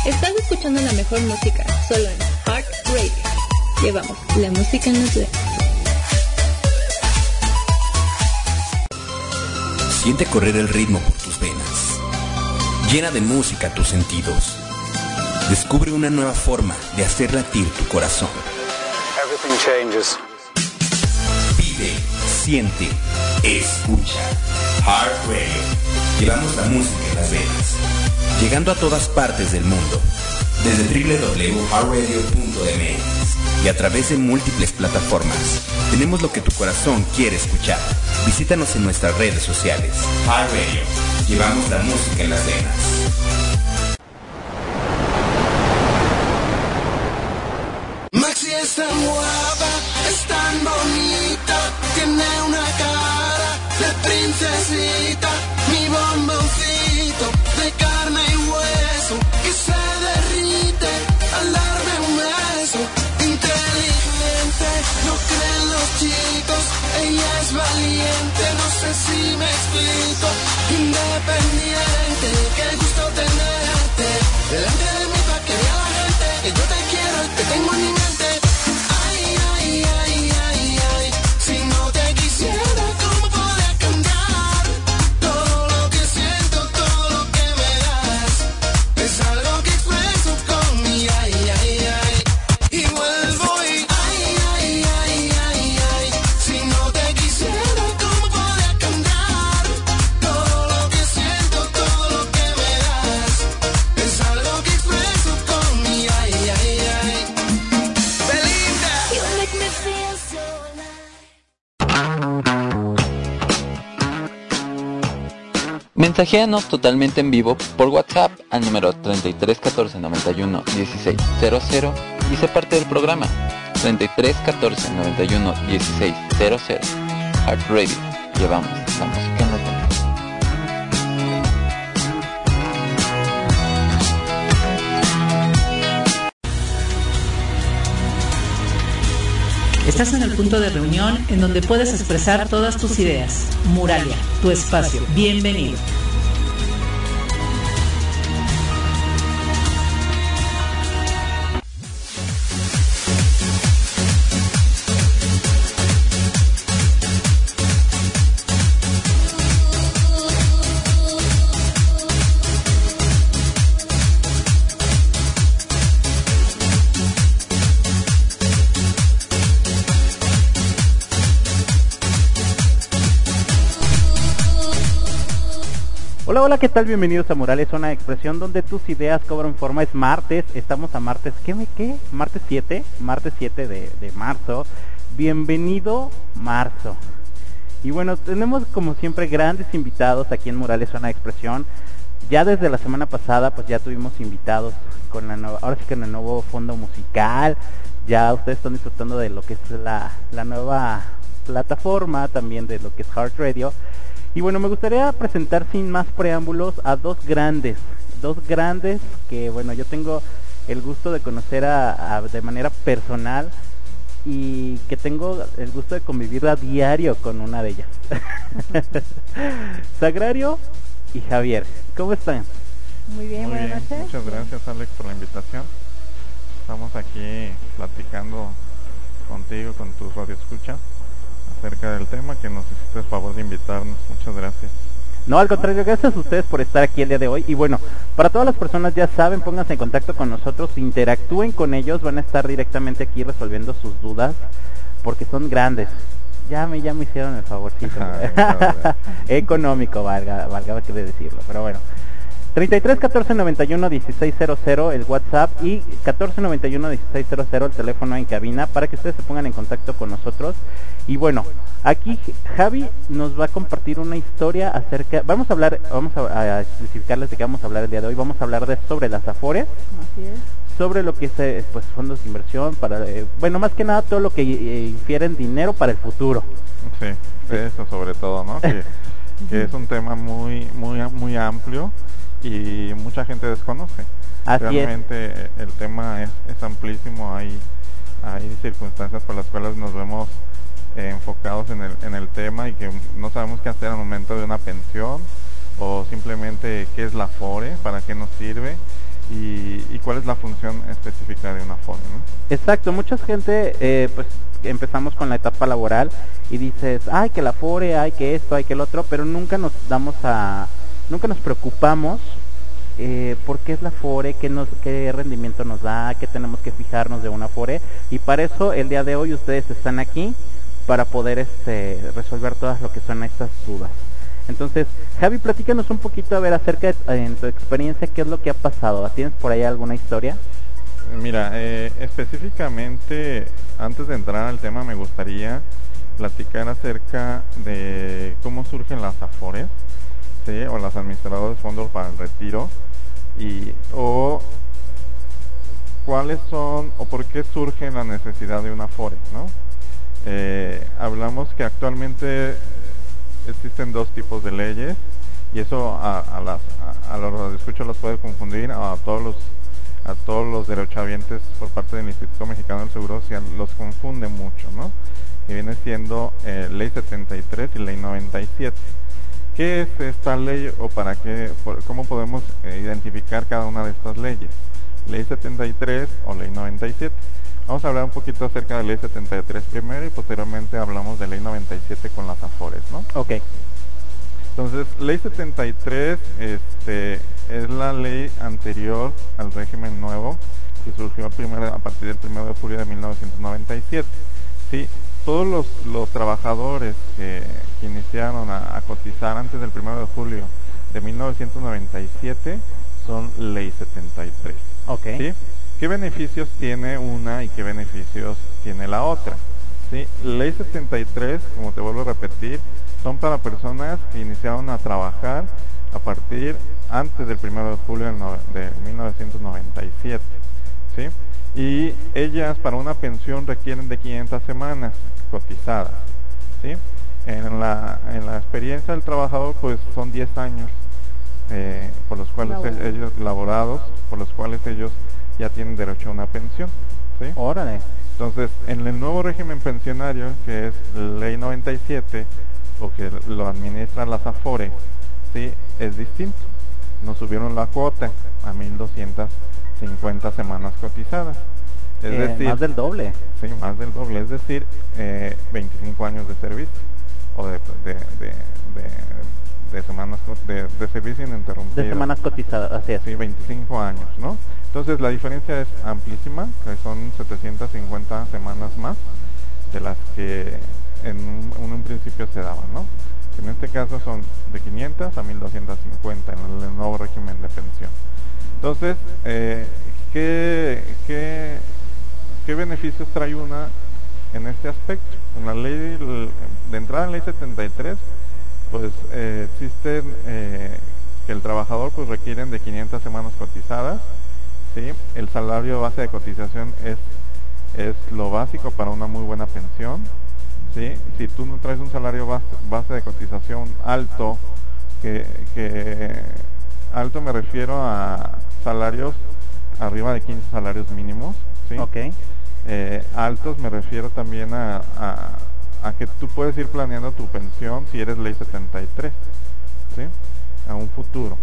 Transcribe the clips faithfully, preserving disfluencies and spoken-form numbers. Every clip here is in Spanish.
Estás escuchando la mejor música, solo en Heart Radio. Llevamos la música en los dedos. Siente correr el ritmo por tus venas. Llena de música tus sentidos. Descubre una nueva forma de hacer latir tu corazón. Everything changes. Vive, siente, escucha. Heart Radio. Llevamos la música en las venas. Llegando a todas partes del mundo. Desde doble u doble u doble u punto heart radio punto m x y a través de múltiples plataformas. Tenemos lo que tu corazón quiere escuchar. Visítanos en nuestras redes sociales. Heart Radio. Llevamos la música en las venas. Maxi es tan guapa, es tan bonita, tiene una cara de princesita, mi bomboncito de carne y hueso que se derrite al darme un beso. Inteligente, no creen los chicos, ella es valiente, no sé si me explico. Independiente, qué gusto tenerte delante de mí pa' que vea la gente que yo te quiero y te tengo en mi mente. Ay, ay, ay, ay, ay, si no te quisiera, ¿cómo podría cantar? Todo lo que siento, todo lo que me das, es algo que expreso con mi ay, ay, ay. Y vuelvo y ay, ay, ay, ay, ay, si no te quisiera, ¿cómo podría cantar? Todo lo que siento, todo lo que me das, es algo que expreso con mi ay, ay, ay. Belinda. You make me feel so Mensajeanos totalmente en vivo por WhatsApp al número treinta y tres catorce noventa y uno dieciséis cero cero y sé parte del programa. treinta y tres catorce noventa y uno dieciséis cero cero. Heart Radio. Llevamos la música en la tele. Estás en el punto de reunión en donde puedes expresar todas tus ideas. Muralia, tu espacio. Bienvenido. Hola, hola, ¿qué tal? Bienvenidos a Murales, una expresión donde tus ideas cobran forma. Es martes, estamos a martes, ¿qué me qué? Martes siete, martes siete de, de marzo. Bienvenido marzo. Y bueno, tenemos como siempre grandes invitados aquí en Murales, una expresión. Ya desde la semana pasada pues ya tuvimos invitados con la nueva, ahora sí que con el nuevo fondo musical. Ya ustedes están disfrutando de lo que es la, la nueva plataforma, también de lo que es Heart Radio. Y bueno, me gustaría presentar sin más preámbulos a dos grandes, dos grandes que bueno, yo tengo el gusto de conocer a, a, de manera personal y que tengo el gusto de convivir a diario con una de ellas. Sagrario y Javier, ¿cómo están? Muy bien, Muy buenas bien. noches. Muchas gracias, Alex, por la invitación. Estamos aquí platicando contigo, con tus radioescuchas, acerca del tema que nos hiciste el favor de invitarnos. Muchas gracias. No, al contrario, gracias a ustedes por estar aquí el día de hoy. Y bueno, para todas las personas ya saben, pónganse en contacto con nosotros, interactúen con ellos, van a estar directamente aquí resolviendo sus dudas, porque son grandes. Ya me, ya me hicieron el favorcito. Económico, valga, valga que decirlo, pero bueno. treinta y tres catorce noventa y uno dieciséis cero cero el WhatsApp y catorce noventa y uno dieciséis cero cero el teléfono en cabina para que ustedes se pongan en contacto con nosotros. Y bueno, aquí Javi nos va a compartir una historia acerca, vamos a hablar, vamos a, a especificarles de qué vamos a hablar el día de hoy. Vamos a hablar de sobre las afores. Así es. Sobre lo que es eh, pues fondos de inversión para, eh, bueno, más que nada todo lo que eh, infieren dinero para el futuro. Sí, sí. Eso sobre todo, ¿no? Que, que es un tema muy, muy, muy amplio y mucha gente desconoce. Así Realmente es. el tema es, es amplísimo. Hay, hay circunstancias por las cuales nos vemos eh, enfocados en el, en el tema y que no sabemos qué hacer al momento de una pensión, o simplemente qué es la Afore, para qué nos sirve, y, y cuál es la función específica de una Afore, ¿no? Exacto, mucha gente, eh, pues empezamos con la etapa laboral y dices, ay, que la Afore, ay, que esto, ay, que el otro, pero nunca nos damos a, nunca nos preocupamos eh, por qué es la Afore, qué, nos, qué rendimiento nos da, qué tenemos que fijarnos de una Afore, y para eso el día de hoy ustedes están aquí para poder este, resolver todas lo que son estas dudas. Entonces, Javi, platícanos un poquito a ver acerca de en tu experiencia, qué es lo que ha pasado. ¿Tienes por ahí alguna historia? Mira, eh, específicamente, antes de entrar al tema, me gustaría platicar acerca de cómo surgen las Afores, ¿sí? O las administradoras de fondos para el retiro, y o cuáles son o por qué surge la necesidad de una Afore, ¿no? Eh, hablamos que actualmente existen dos tipos de leyes, y eso a, a, las, a, a los radioescuchas los puede confundir, a todos los a todos los derechohabientes por parte del Instituto Mexicano del Seguro Social los confunde mucho, ¿no? Que viene siendo eh, Ley setenta y tres y Ley noventa y siete. ¿Qué es esta ley o para qué, por, cómo podemos eh, identificar cada una de estas leyes? Ley setenta y tres o Ley noventa y siete. Vamos a hablar un poquito acerca de Ley setenta y tres primero y posteriormente hablamos de Ley noventa y siete con las Afores, ¿no? Ok. Entonces, Ley setenta y tres este, es la ley anterior al régimen nuevo que surgió primero, a partir del primero de julio de mil novecientos noventa y siete. Sí, todos los, los trabajadores que, que iniciaron a, a cotizar antes del primero de julio de mil novecientos noventa y siete son Ley setenta y tres. Ok. ¿Sí? ¿Qué beneficios tiene una y qué beneficios tiene la otra? ¿Sí? Ley setenta y tres, como te vuelvo a repetir, son para personas que iniciaron a trabajar a partir antes del primero de julio de mil novecientos noventa y siete. ¿Sí? Y ellas para una pensión requieren de quinientas semanas cotizadas. ¿Sí? En la, en la experiencia del trabajador pues son diez años eh, por los cuales Laborado. ellos laborados, por los cuales ellos ya tienen derecho a una pensión, ¿sí? Órale. Entonces, en el nuevo régimen pensionario, que es Ley noventa y siete, o que lo administran las Afores, ¿sí? Es distinto. Nos subieron la cuota a mil doscientas cincuenta semanas cotizadas. Es Eh, decir, más del doble. Sí, más del doble, es decir, eh, veinticinco años de servicio, o de, de, de, de, de semanas co- de, de servicio ininterrumpido. De semanas cotizadas, así es. Sí, veinticinco años, ¿no? Entonces la diferencia es amplísima, que son setecientas cincuenta semanas más de las que en un, en un principio se daban, ¿no? En este caso son de quinientas a mil doscientas cincuenta en el, el nuevo régimen de pensión. Entonces, eh, ¿qué, qué, ¿qué beneficios trae una en este aspecto? En la ley, de entrada en ley setenta y tres, pues eh, existen eh, que el trabajador pues requieren de quinientas semanas cotizadas, ¿sí? El salario base de cotización es, es lo básico para una muy buena pensión, ¿sí? Si tú no traes un salario base, base de cotización alto, que, que alto me refiero a salarios arriba de quince salarios mínimos, ¿sí? Ok. Eh, altos me refiero también a, a, a que tú puedes ir planeando tu pensión si eres ley setenta y tres, ¿sí? A un futuro.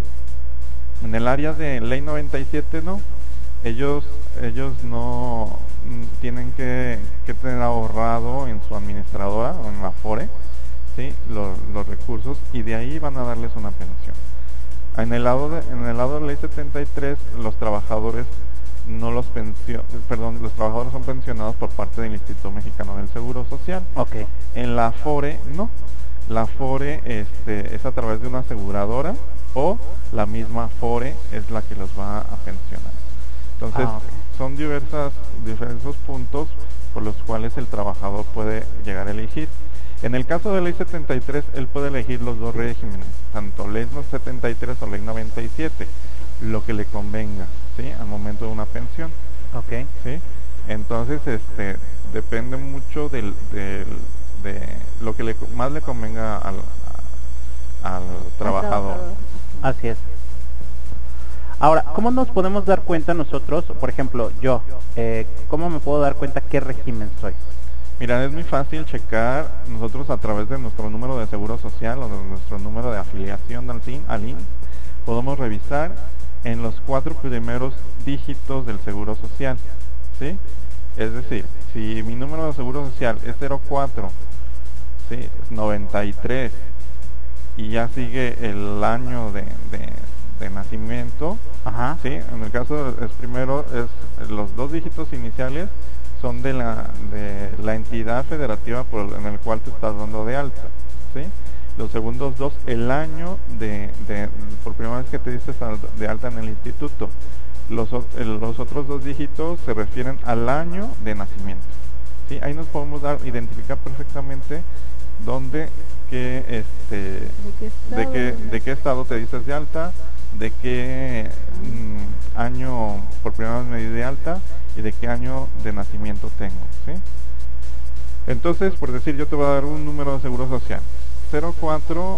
En el área de ley noventa y siete no, ellos ellos no mm, tienen que, que tener ahorrado en su administradora o en la Afore, ¿sí? los, los recursos, y de ahí van a darles una pensión. En el lado de, en el lado de ley setenta y tres, los trabajadores no los pensio, perdón, los trabajadores son pensionados por parte del Instituto Mexicano del Seguro Social. Ok. En la Afore no. La Afore este, es a través de una aseguradora, o la misma Afore es la que los va a pensionar. Entonces, Ah, okay. son diversas, diversos puntos por los cuales el trabajador puede llegar a elegir. En el caso de ley setenta y tres, él puede elegir los dos regímenes, tanto ley setenta y tres o ley noventa y siete, lo que le convenga, ¿sí? Al momento de una pensión. Ok. ¿Sí? Entonces, este, depende mucho del, del, de lo que le, más le convenga al, al trabajador. Así es. Ahora, ¿cómo nos podemos dar cuenta nosotros, por ejemplo, yo, eh, cómo me puedo dar cuenta qué régimen soy? Mira, es muy fácil checar nosotros a través de nuestro número de seguro social o de nuestro número de afiliación al I N, al I N, podemos revisar en los cuatro primeros dígitos del seguro social, ¿sí? Es decir, si mi número de seguro social es cero cuatro, ¿sí? noventa y tres y ya sigue el año de, de, de nacimiento, Ajá. ¿sí? En el caso es primero es los dos dígitos iniciales son de la de la entidad federativa por, en el cual te estás dando de alta, ¿sí? Los segundos dos, el año de, de por primera vez que te diste de alta en el instituto. Los, los otros dos dígitos se refieren al año de nacimiento, ¿sí? Ahí nos podemos dar, identificar perfectamente dónde, qué, este, ¿De qué estado? de qué, de qué estado te diste de alta, de qué mm, año por primera vez me di de alta y de qué año de nacimiento tengo, ¿sí? Entonces, por decir, yo te voy a dar un número de seguro social, cero cuatro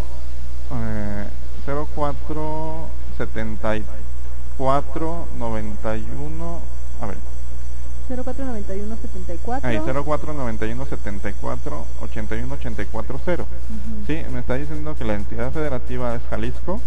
setenta y cuatro noventa y uno, a ver, cero cuatro noventa y uno setenta y cuatro. ahí, cero cuatro noventa y uno setenta y cuatro ochenta y uno ochenta y cuatro cero. Uh-huh. Sí, me está diciendo que la entidad federativa es Jalisco.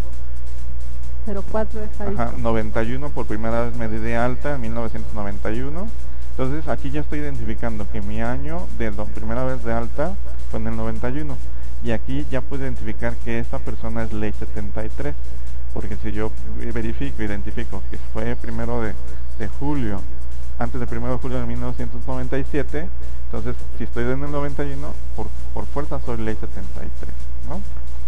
cero cuatro es Jalisco. Ajá, noventa y uno por primera vez me di de alta en mil novecientos noventa y uno. Entonces aquí ya estoy identificando que mi año de do, primera vez de alta fue en el noventa y uno. Y aquí ya puedo identificar que esta persona es ley setenta y tres. Porque si yo verifico, identifico que fue primero de, de julio, antes del primero de julio de mil novecientos noventa y siete, entonces si estoy en el noventa y uno, por, por fuerza soy ley setenta y tres, ¿no?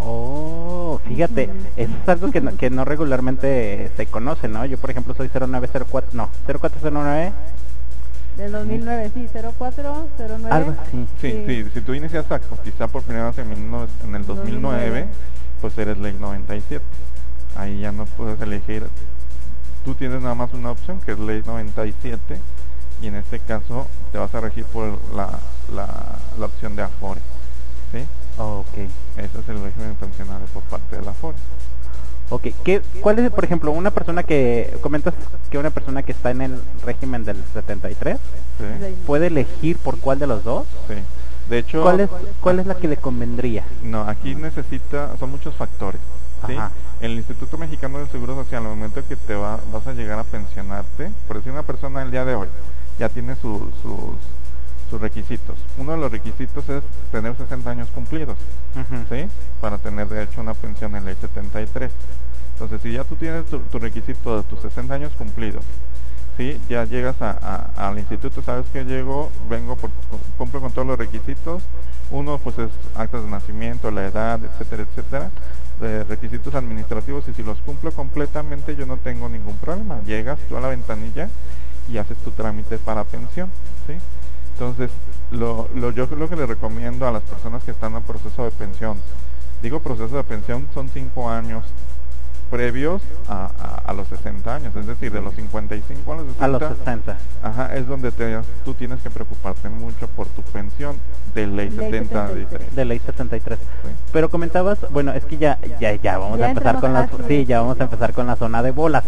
Oh, fíjate, eso es algo que no, que no regularmente se conoce, ¿no? Yo, por ejemplo, soy cero nueve cero cuatro, no, cero cuatro cero nueve. Del dos mil nueve, sí, cero cuatro cero nueve. Algo así. Sí, sí, sí, si tú inicias a cotizar por primera vez en, mil, en el dos mil nueve, pues eres ley noventa y siete. Ahí ya no puedes elegir, tú tienes nada más una opción que es ley noventa y siete y en este caso te vas a regir por la, la, la opción de Afore, ¿sí? Ok. Ese es el régimen pensionario por parte de la Afore. Ok, ¿qué, ¿cuál es, por ejemplo, una persona que, comentas que una persona que está en el régimen del setenta y tres, ¿sí? ¿puede elegir por cuál de los dos? Sí. De hecho, ¿Cuál es, cuál es la que le convendría? No, aquí necesita, son muchos factores, ¿sí? Ajá. El Instituto Mexicano del Seguro Social, al momento que te va, vas a llegar a pensionarte, por decir una persona el día de hoy, ya tiene su, sus, sus requisitos. Uno de los requisitos es tener sesenta años cumplidos, Uh-huh. ¿sí? Para tener de hecho una pensión en ley setenta y tres. Entonces, si ya tú tienes tu, tu requisito de tus sesenta años cumplidos, ¿sí? Ya llegas a, a, al instituto, sabes que llego, vengo, por, cumplo con todos los requisitos. Uno, pues es actas de nacimiento, la edad, etcétera, etcétera, de requisitos administrativos, y si los cumplo completamente yo no tengo ningún problema. Llegas tú a la ventanilla y haces tu trámite para pensión, ¿sí? Entonces, lo, lo, yo lo que le recomiendo a las personas que están en proceso de pensión, digo proceso de pensión, son cinco años previos a, a, a los sesenta años, es decir, de los cincuenta y cinco a los sesenta. A los sesenta. Ajá, es donde te, tú tienes que preocuparte mucho por tu pensión de ley, ley setenta y tres. De ley setenta y tres. Sí. Pero comentabas, bueno, es que ya ya ya vamos Ya a empezar con las fácil. sí, ya vamos a empezar con la zona de bolas.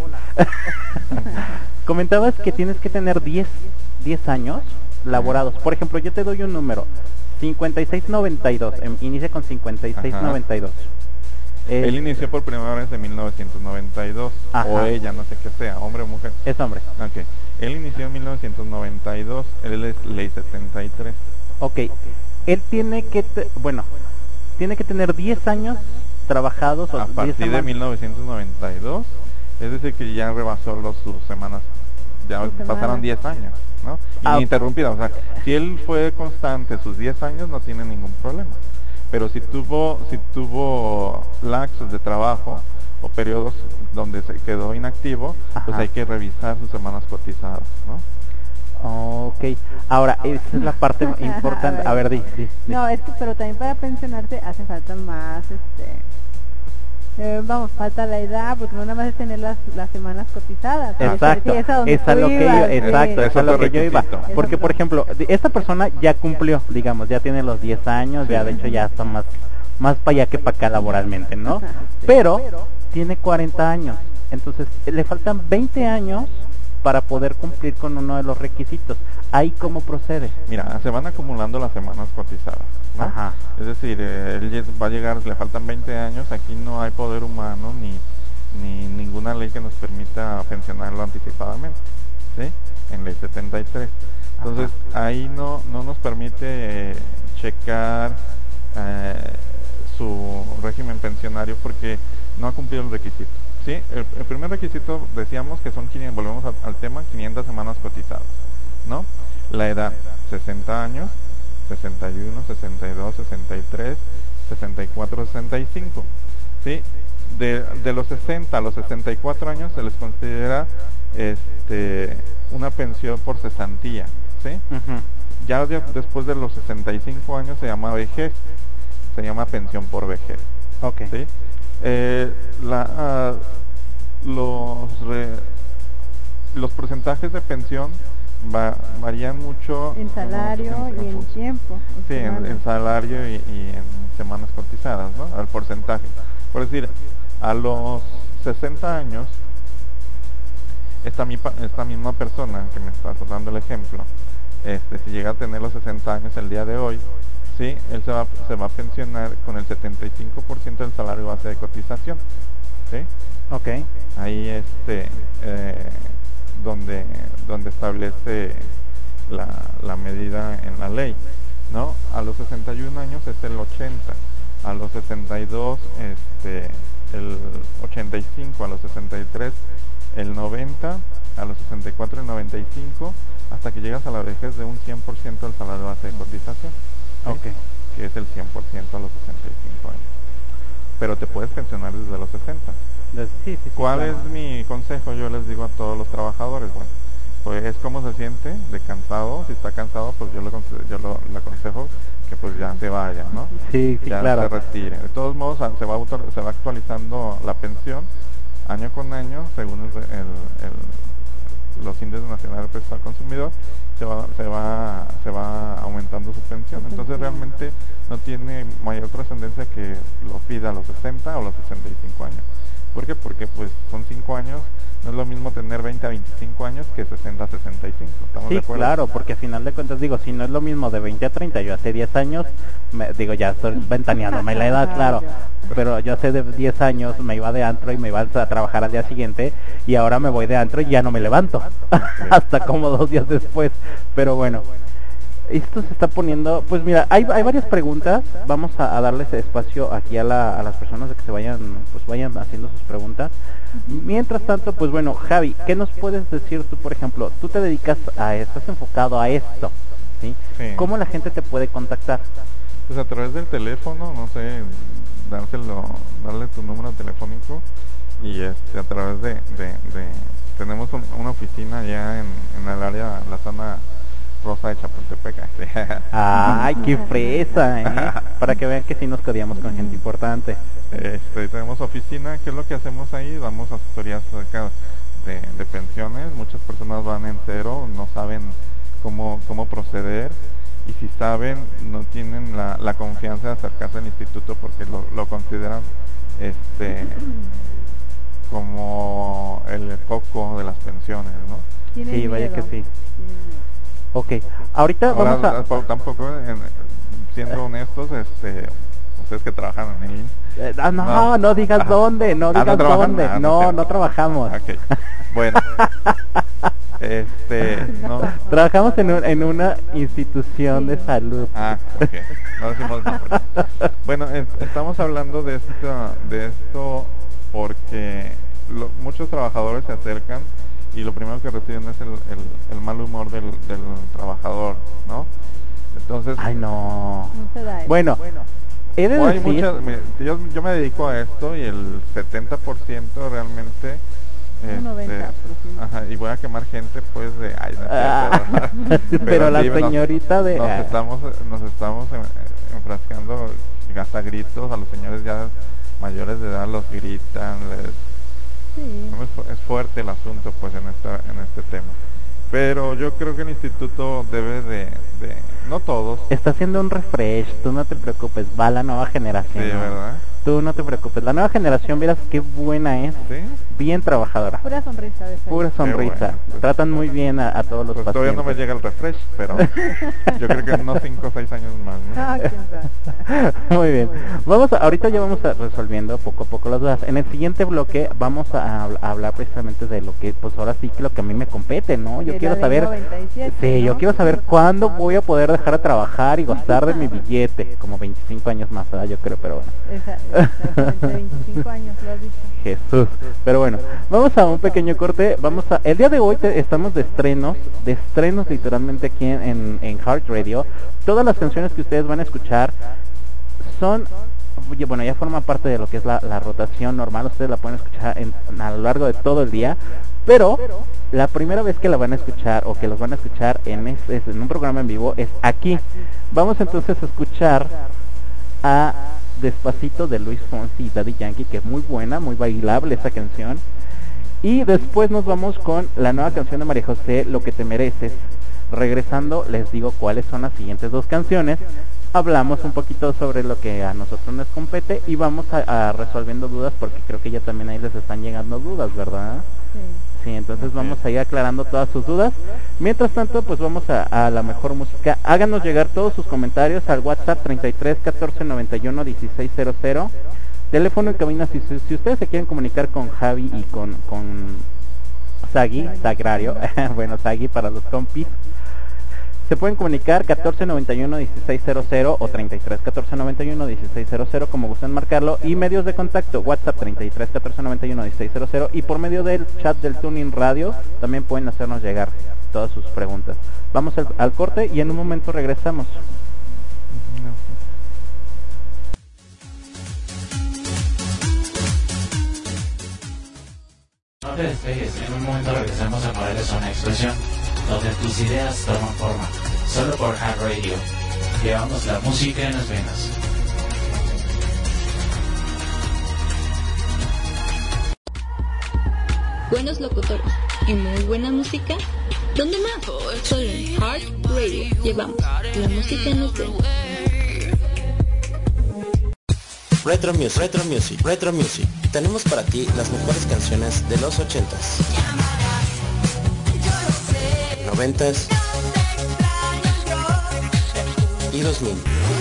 Comentabas que tienes que tener diez años laborados. Por ejemplo, yo te doy un número, cincuenta y seis noventa y dos, em, inicia con cincuenta y seis noventa y dos. Eh, Él inició por primera vez en mil novecientos noventa y dos, ajá, o ella, no sé qué sea, hombre o mujer. Es hombre. Ok, él inició en mil novecientos noventa y dos, él es ley setenta y tres. Ok, él tiene que, te, bueno, tiene que tener diez años trabajados. A partir de mil novecientos noventa y dos, es decir que ya rebasó los, sus semanas, ya sus pasaron semanas. diez años, ¿no? Ah, ininterrumpida, o sea, si él fue constante sus diez años no tiene ningún problema. Pero si tuvo si tuvo lapsos de trabajo o periodos donde se quedó inactivo, ajá, pues hay que revisar sus semanas cotizadas, ¿no? Ok, ahora esa es la parte importante. A ver, di, di, di. No, es que pero también para pensionarse hace falta más, este, eh, vamos, falta la edad, porque no nada más es tener las, las semanas cotizadas. Exacto, es a, es a lo que yo, exacto, es a lo que yo iba. Porque, por ejemplo, esta persona ya cumplió, digamos, ya tiene los diez años, ya de hecho ya está más, más para allá que para acá laboralmente, ¿no? Pero tiene cuarenta años, entonces le faltan veinte años para poder cumplir con uno de los requisitos. ¿Ahí cómo procede? Mira, se van acumulando las semanas cotizadas, ¿no? Ajá. Es decir, eh, él va a llegar, le faltan veinte años, aquí no hay poder humano ni, ni ninguna ley que nos permita pensionarlo anticipadamente, ¿sí? En ley setenta y tres. Entonces, ajá, ahí no, no nos permite eh, checar eh, su régimen pensionario porque no ha cumplido el requisito, ¿sí? El, el primer requisito decíamos que son quinientas, volvemos al, al tema, quinientas semanas cotizadas, ¿no? La edad, sesenta años, sesenta y uno, sesenta y dos, sesenta y tres, sesenta y cuatro, sesenta y cinco, ¿sí? De, de los sesenta a los sesenta y cuatro años se les considera este, una pensión por cesantía, ¿sí? Uh-huh. Ya de, después de los sesenta y cinco años se llama vejez, se llama pensión por vejez. Okay. ¿Sí? Eh, la, uh, los, re, los porcentajes de pensión va, varían mucho en salario no, no, y en tiempo. En sí, en, en salario y, y en semanas cotizadas, ¿no? Al porcentaje. Por decir, a los sesenta años, esta, mi, esta misma persona que me está dando el ejemplo, este, si llega a tener los sesenta años el día de hoy, sí, él se va, se va a pensionar con el setenta y cinco por ciento del salario base de cotización, ¿sí? Okay. Ahí este, eh, donde, donde establece la, la medida en la ley, ¿no? A los sesenta y un años es el ochenta, a los sesenta y dos este, el ochenta y cinco, a los sesenta y tres el noventa, a los sesenta y cuatro el noventa y cinco, hasta que llegas a la vejez de un cien por ciento del salario base de cotización, ¿sí? Okay. Que es el cien por ciento a los sesenta y cinco años. Pero te puedes pensionar desde los sesenta. Sí, sí, sí, ¿Cuál claro. es mi consejo? Yo les digo a todos los trabajadores, bueno, pues cómo se siente de cansado. Si está cansado, pues yo, lo, yo lo, le aconsejo que pues ya se vaya, ¿no? Sí, sí, ya claro. se retire. De todos modos, se va, auto, se va actualizando la pensión año con año según el, el, el, los índices nacionales de precios al consumidor. Se va, se va, se va aumentando su pensión. Entonces realmente no tiene mayor trascendencia que lo pida a los sesenta o los sesenta y cinco años. ¿Por qué? Porque pues son cinco años, no es lo mismo tener veinte a veinticinco años que sesenta a sesenta y cinco. ¿Estamos sí, de acuerdo? Claro, porque a final de cuentas digo, si no es lo mismo de veinte a treinta, yo hace diez años, me, digo ya estoy ventaneándome la edad, claro, pero yo hace de diez años me iba de antro y me iba a trabajar al día siguiente y ahora me voy de antro y ya no me levanto, hasta como dos días después, pero bueno. Esto se está poniendo, pues mira, hay, hay varias preguntas, vamos a, a darles espacio aquí a, la, a las personas de que se vayan, pues vayan haciendo sus preguntas. Mientras tanto, pues bueno, Javi, ¿qué nos puedes decir tú, por ejemplo? Tú te dedicas a esto, estás enfocado a esto, ¿sí? Sí. ¿Cómo la gente te puede contactar? Pues a través del teléfono, no sé, dárselo, darle tu número telefónico y este a través de, de, de tenemos un, una oficina ya en, en el área, la zona Rosa de Chapultepec. Ay, qué fresa, ¿eh? Para que vean que sí nos codiamos con gente importante. Este, tenemos oficina, ¿qué es lo que hacemos ahí? Damos asesorías acerca de, de pensiones. Muchas personas van en cero, no saben cómo, cómo proceder, y si saben, no tienen la, la confianza de acercarse al instituto porque lo, lo consideran este como el coco de las pensiones, ¿no? Sí, vaya que sí. Ok, ahora vamos a... Tampoco, en, siendo honestos, este, ustedes que trabajan en el I N S. Eh, ah, no, no, no digas ah, dónde, no digas ah, ¿no dónde, ah, no, no, no trabajamos. Okay. Bueno, este, no. Trabajamos en, un, en una institución de salud. Ah, ok, no decimos nombre. Bueno, eh, estamos hablando de esto, de esto porque lo, muchos trabajadores se acercan y lo primero que reciben es el, el, el mal humor del, del trabajador, ¿no? Entonces... Ay, no. no se da bueno, he de hay decir... muchas, me, yo, yo me dedico a esto y el setenta por ciento realmente... Este, noventa por ciento. Ajá, y voy a quemar gente, pues, de... Ay, no, ah, pero, pero, pero la señorita nos, de... Nos estamos, nos estamos enfrascando hasta gritos, a los señores ya mayores de edad los gritan, les... Sí. Es fuerte el asunto, pues, en esta, en este tema. Pero yo creo que el instituto debe de, de... No todos. Está haciendo un refresh, tú no te preocupes, va la nueva generación. Sí, ¿verdad? Tú no te preocupes, la nueva generación, verás qué buena es. ¿Sí? bien trabajadora. Pura sonrisa. De Pura sonrisa. Bueno, pues, Tratan muy bien a, a todos los pues pacientes. todavía no me llega el refresh, pero yo creo que en unos cinco o seis años más, ¿no? Ah, quién sabe. Muy bien. Vamos a, ahorita ya vamos a resolviendo poco a poco las dudas. En el siguiente bloque vamos a, a hablar precisamente de lo que, pues ahora sí que lo que a mí me compete, ¿no? Yo De quiero la saber, ley noventa y siete, sí, ¿no? yo quiero saber cuándo voy a poder dejar de trabajar y gozar de mi billete, como veinticinco años más, ¿verdad? Yo creo, pero bueno. Esa, exactamente, veinticinco años, lo has dicho. Jesús. Pero bueno, vamos a un pequeño corte. Vamos a, el día de hoy te, estamos de estrenos, de estrenos literalmente aquí en, en, en Heart Radio. Todas las canciones que ustedes van a escuchar son, bueno, ya forman parte de lo que es la, la rotación normal. Ustedes la pueden escuchar en, a lo largo de todo el día, pero la primera vez que la van a escuchar o que los van a escuchar en, es, es, en un programa en vivo es aquí. Vamos entonces a escuchar a Despacito de Luis Fonsi y Daddy Yankee, que es muy buena, muy bailable esa canción. Y después nos vamos con la nueva canción de María José, Lo que te mereces. Regresando les digo cuáles son las siguientes dos canciones. Hablamos un poquito sobre lo que a nosotros nos compete y vamos a, a resolviendo dudas, porque creo que ya también ahí les están llegando dudas, ¿verdad? Sí. Sí, entonces vamos a ir aclarando todas sus dudas. Mientras tanto, pues vamos a, a la mejor música. Háganos llegar todos sus comentarios al WhatsApp treinta y tres catorce noventa y uno dieciséis cero cero. Teléfono en cabina, si, si ustedes se quieren comunicar con Javi y con, con Sagi, Sagrario, bueno, Sagi para los compis, se pueden comunicar catorce noventa y uno dieciséis cero cero o treinta y tres catorce noventa y uno dieciséis cero cero, como gusten marcarlo. Y medios de contacto, WhatsApp treinta y tres catorce noventa y uno dieciséis cero cero, y por medio del chat del Tuning Radio también pueden hacernos llegar todas sus preguntas. Vamos al, al corte y en un momento regresamos. No te despegues, en un momento regresamos a Morelia Zona Expresión, donde tus ideas toman forma, solo por Heart Radio. Llevamos la música en las venas. Buenos locutores y muy buena música. ¿Dónde más? Solo en Heart Radio. Llevamos la música en las venas. Retro Music, Retro Music, Retro Music. Tenemos para ti las mejores canciones de los ochentas, noventas y dos mil.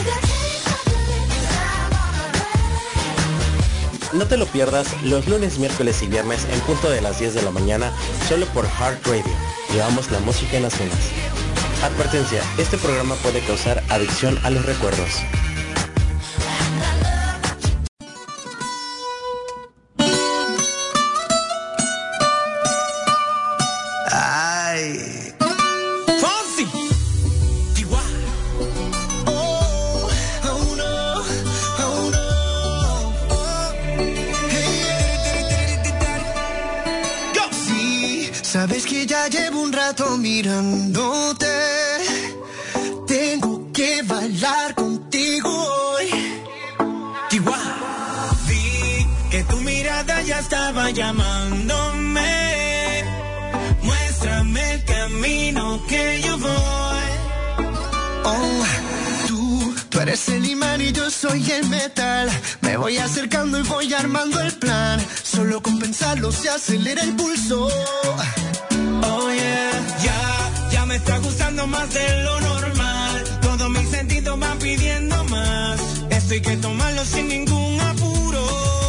No te lo pierdas los lunes, miércoles y viernes en punto de las diez de la mañana, solo por Heart Radio. Llevamos la música en las venas. Advertencia, este programa puede causar adicción a los recuerdos. Sabes que ya llevo un rato mirándote. Tengo que bailar contigo hoy. Chihuahua. Vi que tu mirada ya estaba llamándome. Muéstrame el camino que yo voy. Oh, tú, tú eres el imán y yo soy el metal. Me voy acercando y voy armando el plan. Solo con pensarlo se acelera el pulso. Oh yeah, ya, ya me está gustando más de lo normal. Todos mis sentidos van pidiendo más. Esto hay que tomarlo sin ningún apuro.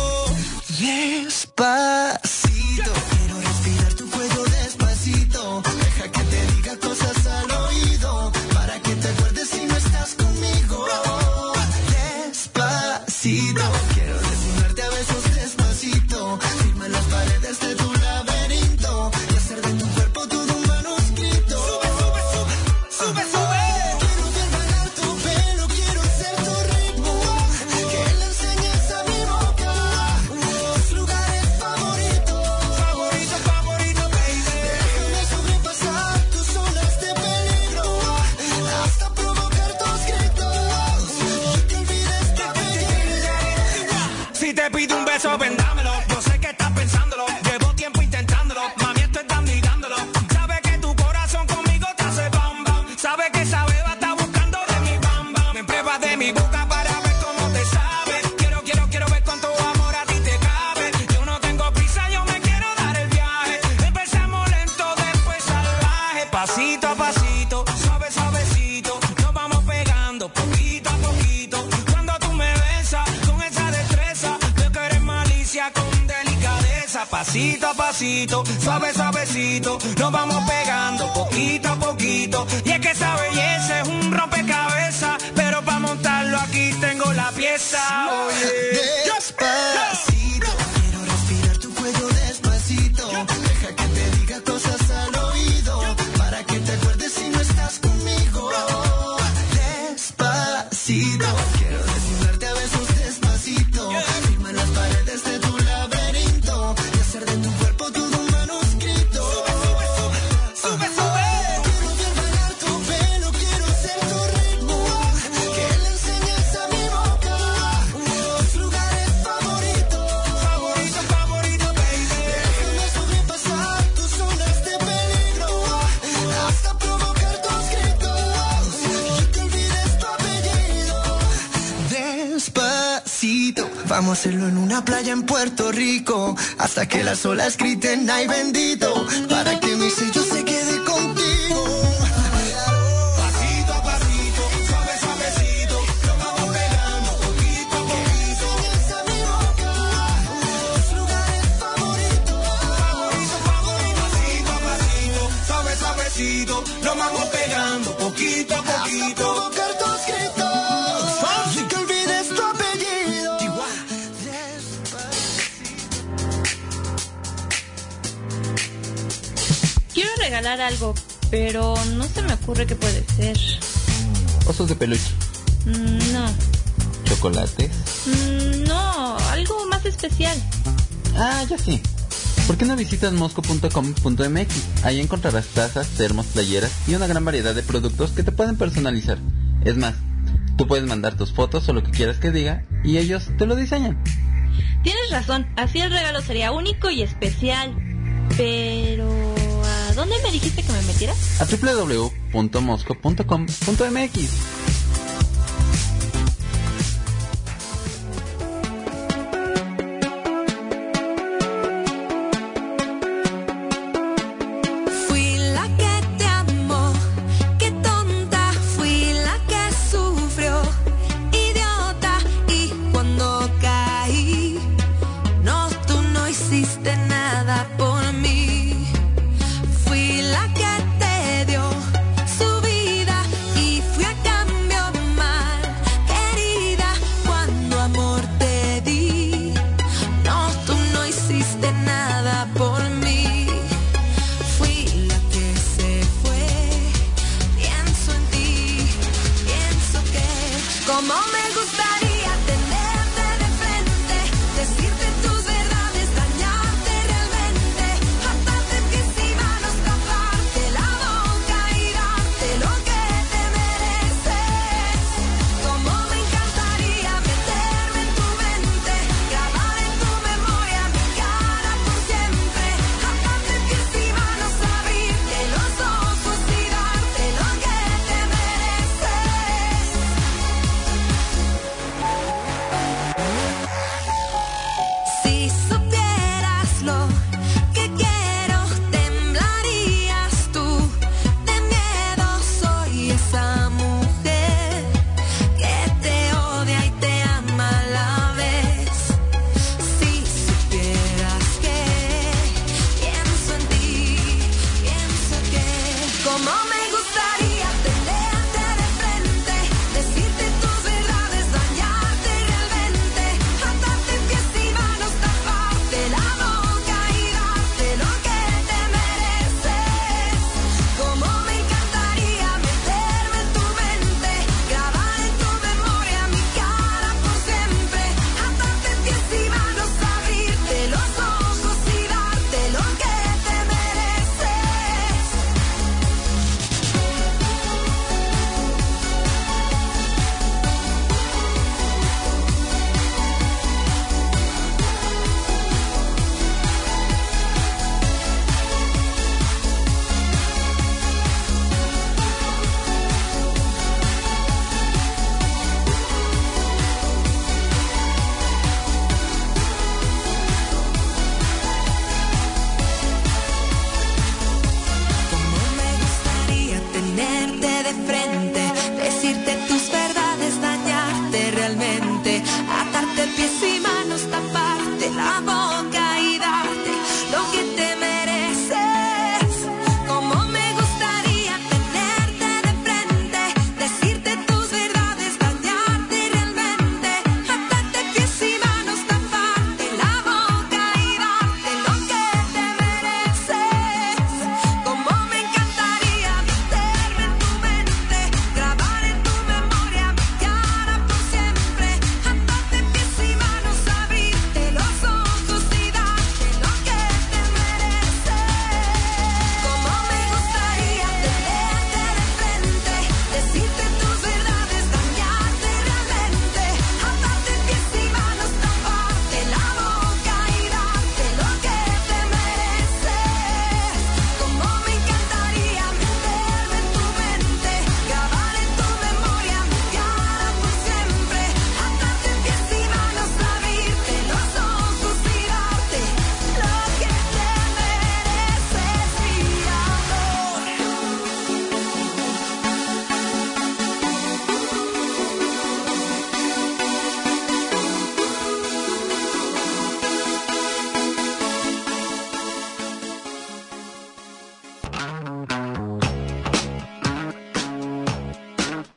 Despacito, quiero respirar tu cuello despacito. Deja que te diga cosas al oído, para que te acuerdes si no estás conmigo. Despacito, quiero desnudarte a besos despacito. Firma las paredes de tu laberinto y hacer de tu cuerpo todo un manuscrito. Sube, sube, sube, sube, sube. Quiero ver bailar tu pelo, quiero ser tu ritmo. Que le enseñes a mi boca tus lugares favoritos. pasito a pasito, suave suavecito, nos vamos pegando poquito a poquito. Y es que esa belleza es un rompecabezas, pero para montarlo aquí tengo la pieza. Oye, despacito, quiero respirar tu cuello despacito. Deja que te diga cosas al oído, para que te acuerdes si no estás conmigo. Despacito, quiero desnudarte a besos despacito. Firma las paredes de tu laberinto y hacer de tu cuerpo todo un manuscrito. Sube, sube, sube. Quiero ver bailar tu pelo, quiero ser tu ritmo. Que le enseñes a mi boca tus lugares favoritos. Favorito, favorito, baby. Déjame sobrepasar tus zonas de peligro hasta provocar tus gritos y que olvides tu apellido. Despacito, vamos a hacerlo en una playa en Puerto Rico hasta que las olas griten ay bendito, para que mi sello se quede contigo. Pasito a pasito, suave suavecito, nos vamos pegando poquito a poquito. Enseñas a mi boca tus lugares favoritos. Favorito, favorito. Pasito a pasito, suave suavecito, nos vamos pegando poquito a poquito. Hasta provocar tus gritos y que olvides tu apellido. Quiero regalar algo, pero no se me ocurre qué puede ser. Osos de peluche. Mm, no. Chocolates. Mm, no, algo más especial. Ah, ya sí. ¿Por qué no visitas mosco punto com punto m x? Ahí encontrarás tazas, termos, playeras y una gran variedad de productos que te pueden personalizar. Es más, tú puedes mandar tus fotos o lo que quieras que diga y ellos te lo diseñan. Tienes razón, así el regalo sería único y especial. Pero ¿a dónde me dijiste que me metiera? A w w w punto mosco punto com punto m x. Fui la que te amó, qué tonta, fui la que sufrió, idiota, y cuando caí, no, tú no hiciste nada por mí. Fui la que te dio su vida y fui a cambiar.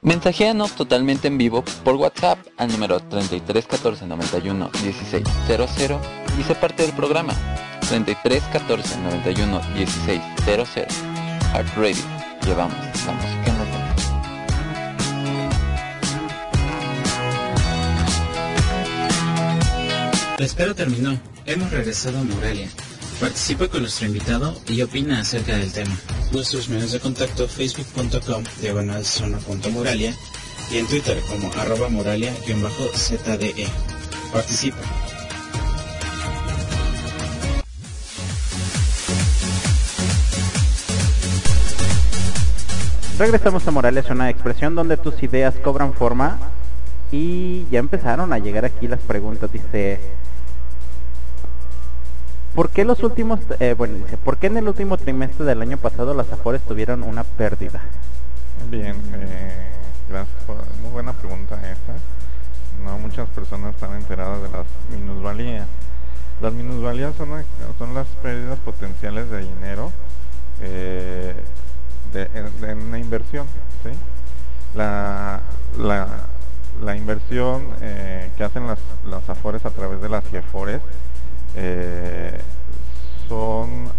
Mensajeanos totalmente en vivo por WhatsApp al número treinta y tres catorce noventa y uno dieciséis cero cero y sé parte del programa. treinta y tres catorce noventa y uno dieciséis cero cero. Heart Radio. Llevamos la música en las venas. La espera terminó. Hemos regresado a Moralia. Participa con nuestro invitado y opina acerca del tema. Nuestros medios de contacto: facebook punto com diagonal zona punto moralia y en Twitter como arroba moralia-zde. Participa. Regresamos a Moralia, una expresión donde tus ideas cobran forma. Y ya empezaron a llegar aquí las preguntas. Dice, ¿por qué los últimos, eh, bueno, dice, ¿por qué en el último trimestre del año pasado las Afores tuvieron una pérdida? Bien, eh, gracias por, muy buena pregunta esta. No muchas personas están enteradas de las minusvalías. Las minusvalías son, son las pérdidas potenciales de dinero eh, de, en, de una inversión, ¿sí? La, la, la inversión eh, que hacen las, las Afores a través de las CIEFORES eh, son,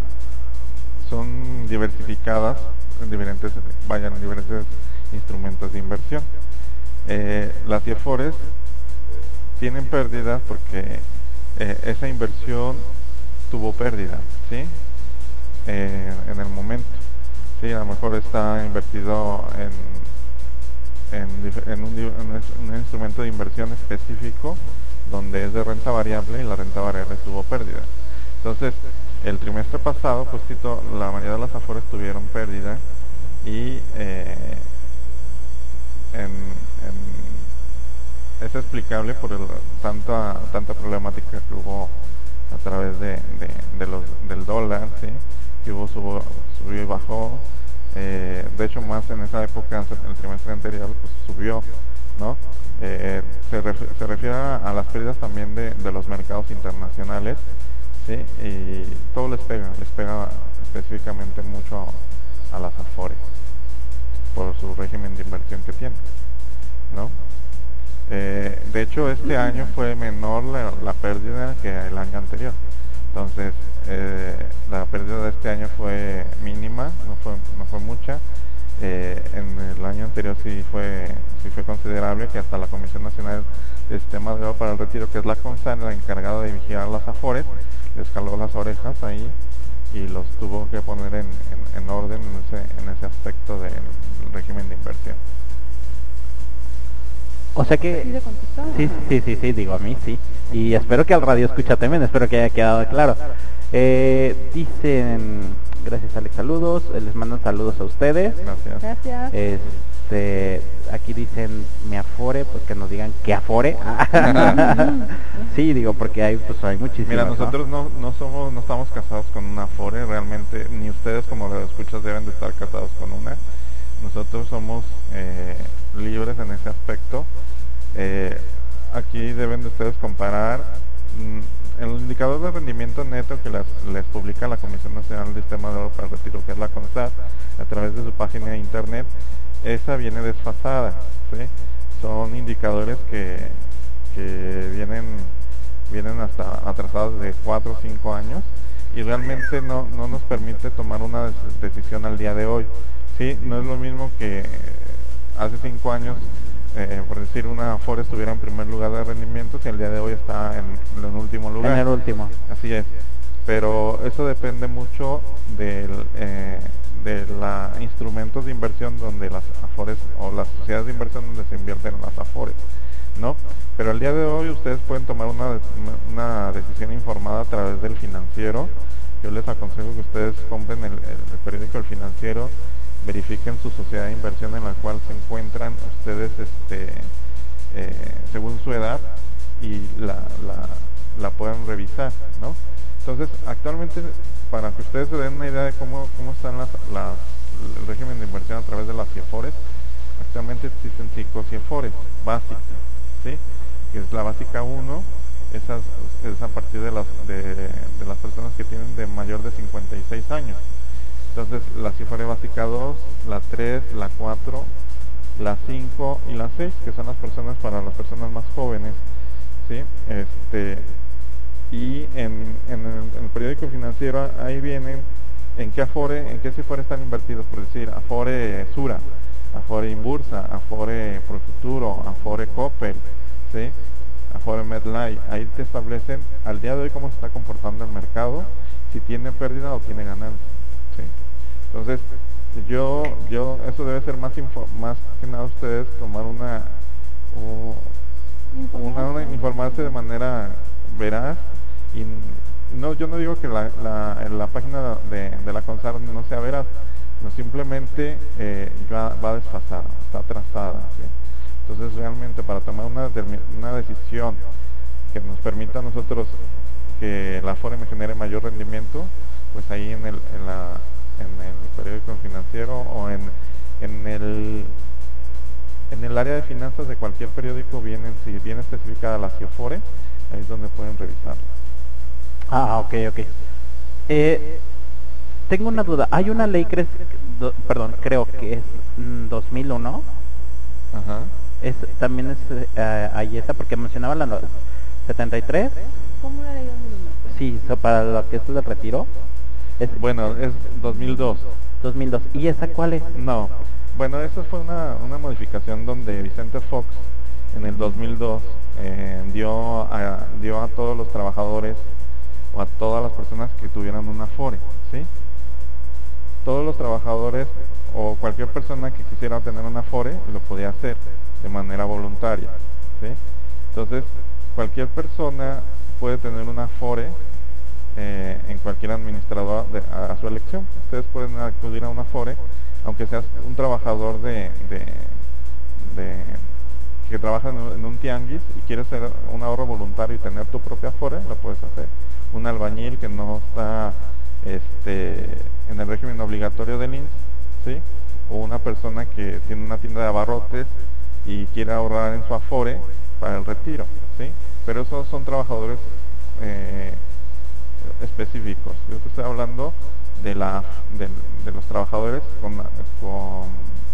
son diversificadas en diferentes, vayan, en diferentes instrumentos de inversión. Eh, las CIEFORES tienen pérdidas porque eh, esa inversión tuvo pérdida, ¿sí? Eh, en el momento, sí, a lo mejor está invertido en En, en, un, en un instrumento de inversión específico donde es de renta variable y la renta variable tuvo pérdida. Entonces, el trimestre pasado, pues sí, to, la mayoría de las Afores tuvieron pérdida y eh, en, en, es explicable por el, tanta tanta problemática que hubo a través de, de, de los, del dólar, ¿sí? Que hubo subo, subió y bajó. Eh, de hecho, más en esa época, en el trimestre anterior, pues subió, ¿no? Eh, se, ref, se refiere a las pérdidas también de, de los mercados internacionales, ¿sí? Y todo les pega, les pega específicamente mucho a, a las Afores por su régimen de inversión que tienen, ¿no? Eh, de hecho, este año fue menor la, la pérdida que el año anterior. Entonces, eh, la pérdida de este año fue mínima, no fue, no fue mucha. Eh, en el año anterior sí fue, sí fue considerable, que hasta la Comisión Nacional del Sistema de Ahorro para el Retiro, que es la CONSAN, la encargada de vigilar las Afores, les caló las orejas ahí y los tuvo que poner en, en, en orden en ese, en ese aspecto del régimen de inversión. O sea que sí, sí, sí, sí, digo a mí sí. Y espero que al radio escucha también, espero que haya quedado claro. Eh, dicen, gracias Alex, saludos, eh, les mandan saludos a ustedes. Gracias. Gracias. Este, aquí dicen me afore, pues que nos digan que afore. Sí, digo porque hay, pues hay muchísimas. Mira, nosotros no, no somos, no estamos casados con una afore, realmente, ni ustedes como lo escuchas deben de estar casados con una. Nosotros somos eh, libres en ese aspecto. Eh, aquí deben de ustedes comparar mm, el indicador de rendimiento neto que las, les publica la Comisión Nacional del Sistema de Ahorro para el Retiro, que es la CONSAR, a través de su página de internet. Esa viene desfasada, ¿sí? Son indicadores que, que vienen vienen hasta atrasados de cuatro o cinco años y realmente no, no nos permite tomar una decisión al día de hoy. Sí, no es lo mismo que hace cinco años, eh, por decir, una Afore estuviera en primer lugar de rendimientos y el día de hoy está en, en el último lugar. En el último. Así es. Pero eso depende mucho del, eh, de los instrumentos de inversión donde las Afores o las sociedades de inversión donde se invierten en las Afores, ¿no? Pero al día de hoy ustedes pueden tomar una, una decisión informada a través del Financiero. Yo les aconsejo que ustedes compren el, el periódico El Financiero, verifiquen su sociedad de inversión en la cual se encuentran ustedes este, eh, según su edad y la, la, la puedan revisar, ¿no? Entonces, actualmente, para que ustedes se den una idea de cómo, cómo están las, las, el régimen de inversión a través de las CIEFORES, actualmente existen cinco CIEFORES básicas, ¿sí? Que es la básica uno, esas, es a partir de las, de, de las personas que tienen de mayor de cincuenta y seis años. Entonces, la CIEFORE básica dos, la tres, la cuatro la cinco y la seis, que son las personas para las personas más jóvenes, ¿sí? Este, y en, en, el, en el periódico financiero ahí vienen en qué Afore, en qué Afore están invertidos, por decir, Afore Sura, Afore Inbursa, Afore Profuturo, Afore Coppel, ¿sí? Afore MedLife. Ahí te establecen al día de hoy cómo se está comportando el mercado, si tiene pérdida o tiene ganancia, ¿sí? Entonces, yo, yo, eso debe ser más, info, más que nada ustedes tomar una, uh, una, una, informarse de manera veraz. Y no, yo no digo que la, la, la página de, de la CONSAR no sea veraz, no, simplemente eh, va, va desfasada, está atrasada, ¿sí? Entonces realmente para tomar una, una decisión que nos permita a nosotros que la Afore me genere mayor rendimiento, pues ahí en el, en la, en el periódico financiero o en, en el en el área de finanzas de cualquier periódico vienen, si viene especificada la CIFORE, ahí es donde pueden revisarla. Ah, ok, ok. Eh, tengo una duda. Hay una ley, cre do, perdón, creo que es mm, dos mil uno. Ajá. Es, también es eh, ahí esta, porque mencionaba la no, setenta y tres. ¿Cómo la ley dos mil uno? Sí, so, para lo que es el retiro. Es, bueno, es dos mil dos. dos mil dos. ¿Y esa cuál es? No. Bueno, esa fue una, una modificación donde Vicente Fox en el dos mil dos eh, dio, a, dio a todos los trabajadores o a todas las personas que tuvieran una Afore, ¿sí? Todos los trabajadores o cualquier persona que quisiera tener una Afore lo podía hacer de manera voluntaria, ¿sí? Entonces, cualquier persona puede tener una Afore eh, en cualquier administrador de, a, a su elección. Ustedes pueden acudir a una Afore, aunque seas un trabajador de, de, de que trabaja en un, en un tianguis y quieres hacer un ahorro voluntario y tener tu propia Afore, lo puedes hacer. Un albañil que no está este, en el régimen obligatorio del I N S, ¿sí? O una persona que tiene una tienda de abarrotes y quiere ahorrar en su Afore para el retiro, ¿sí? Pero esos son trabajadores eh, específicos. Yo te estoy hablando de la de, de los trabajadores con, con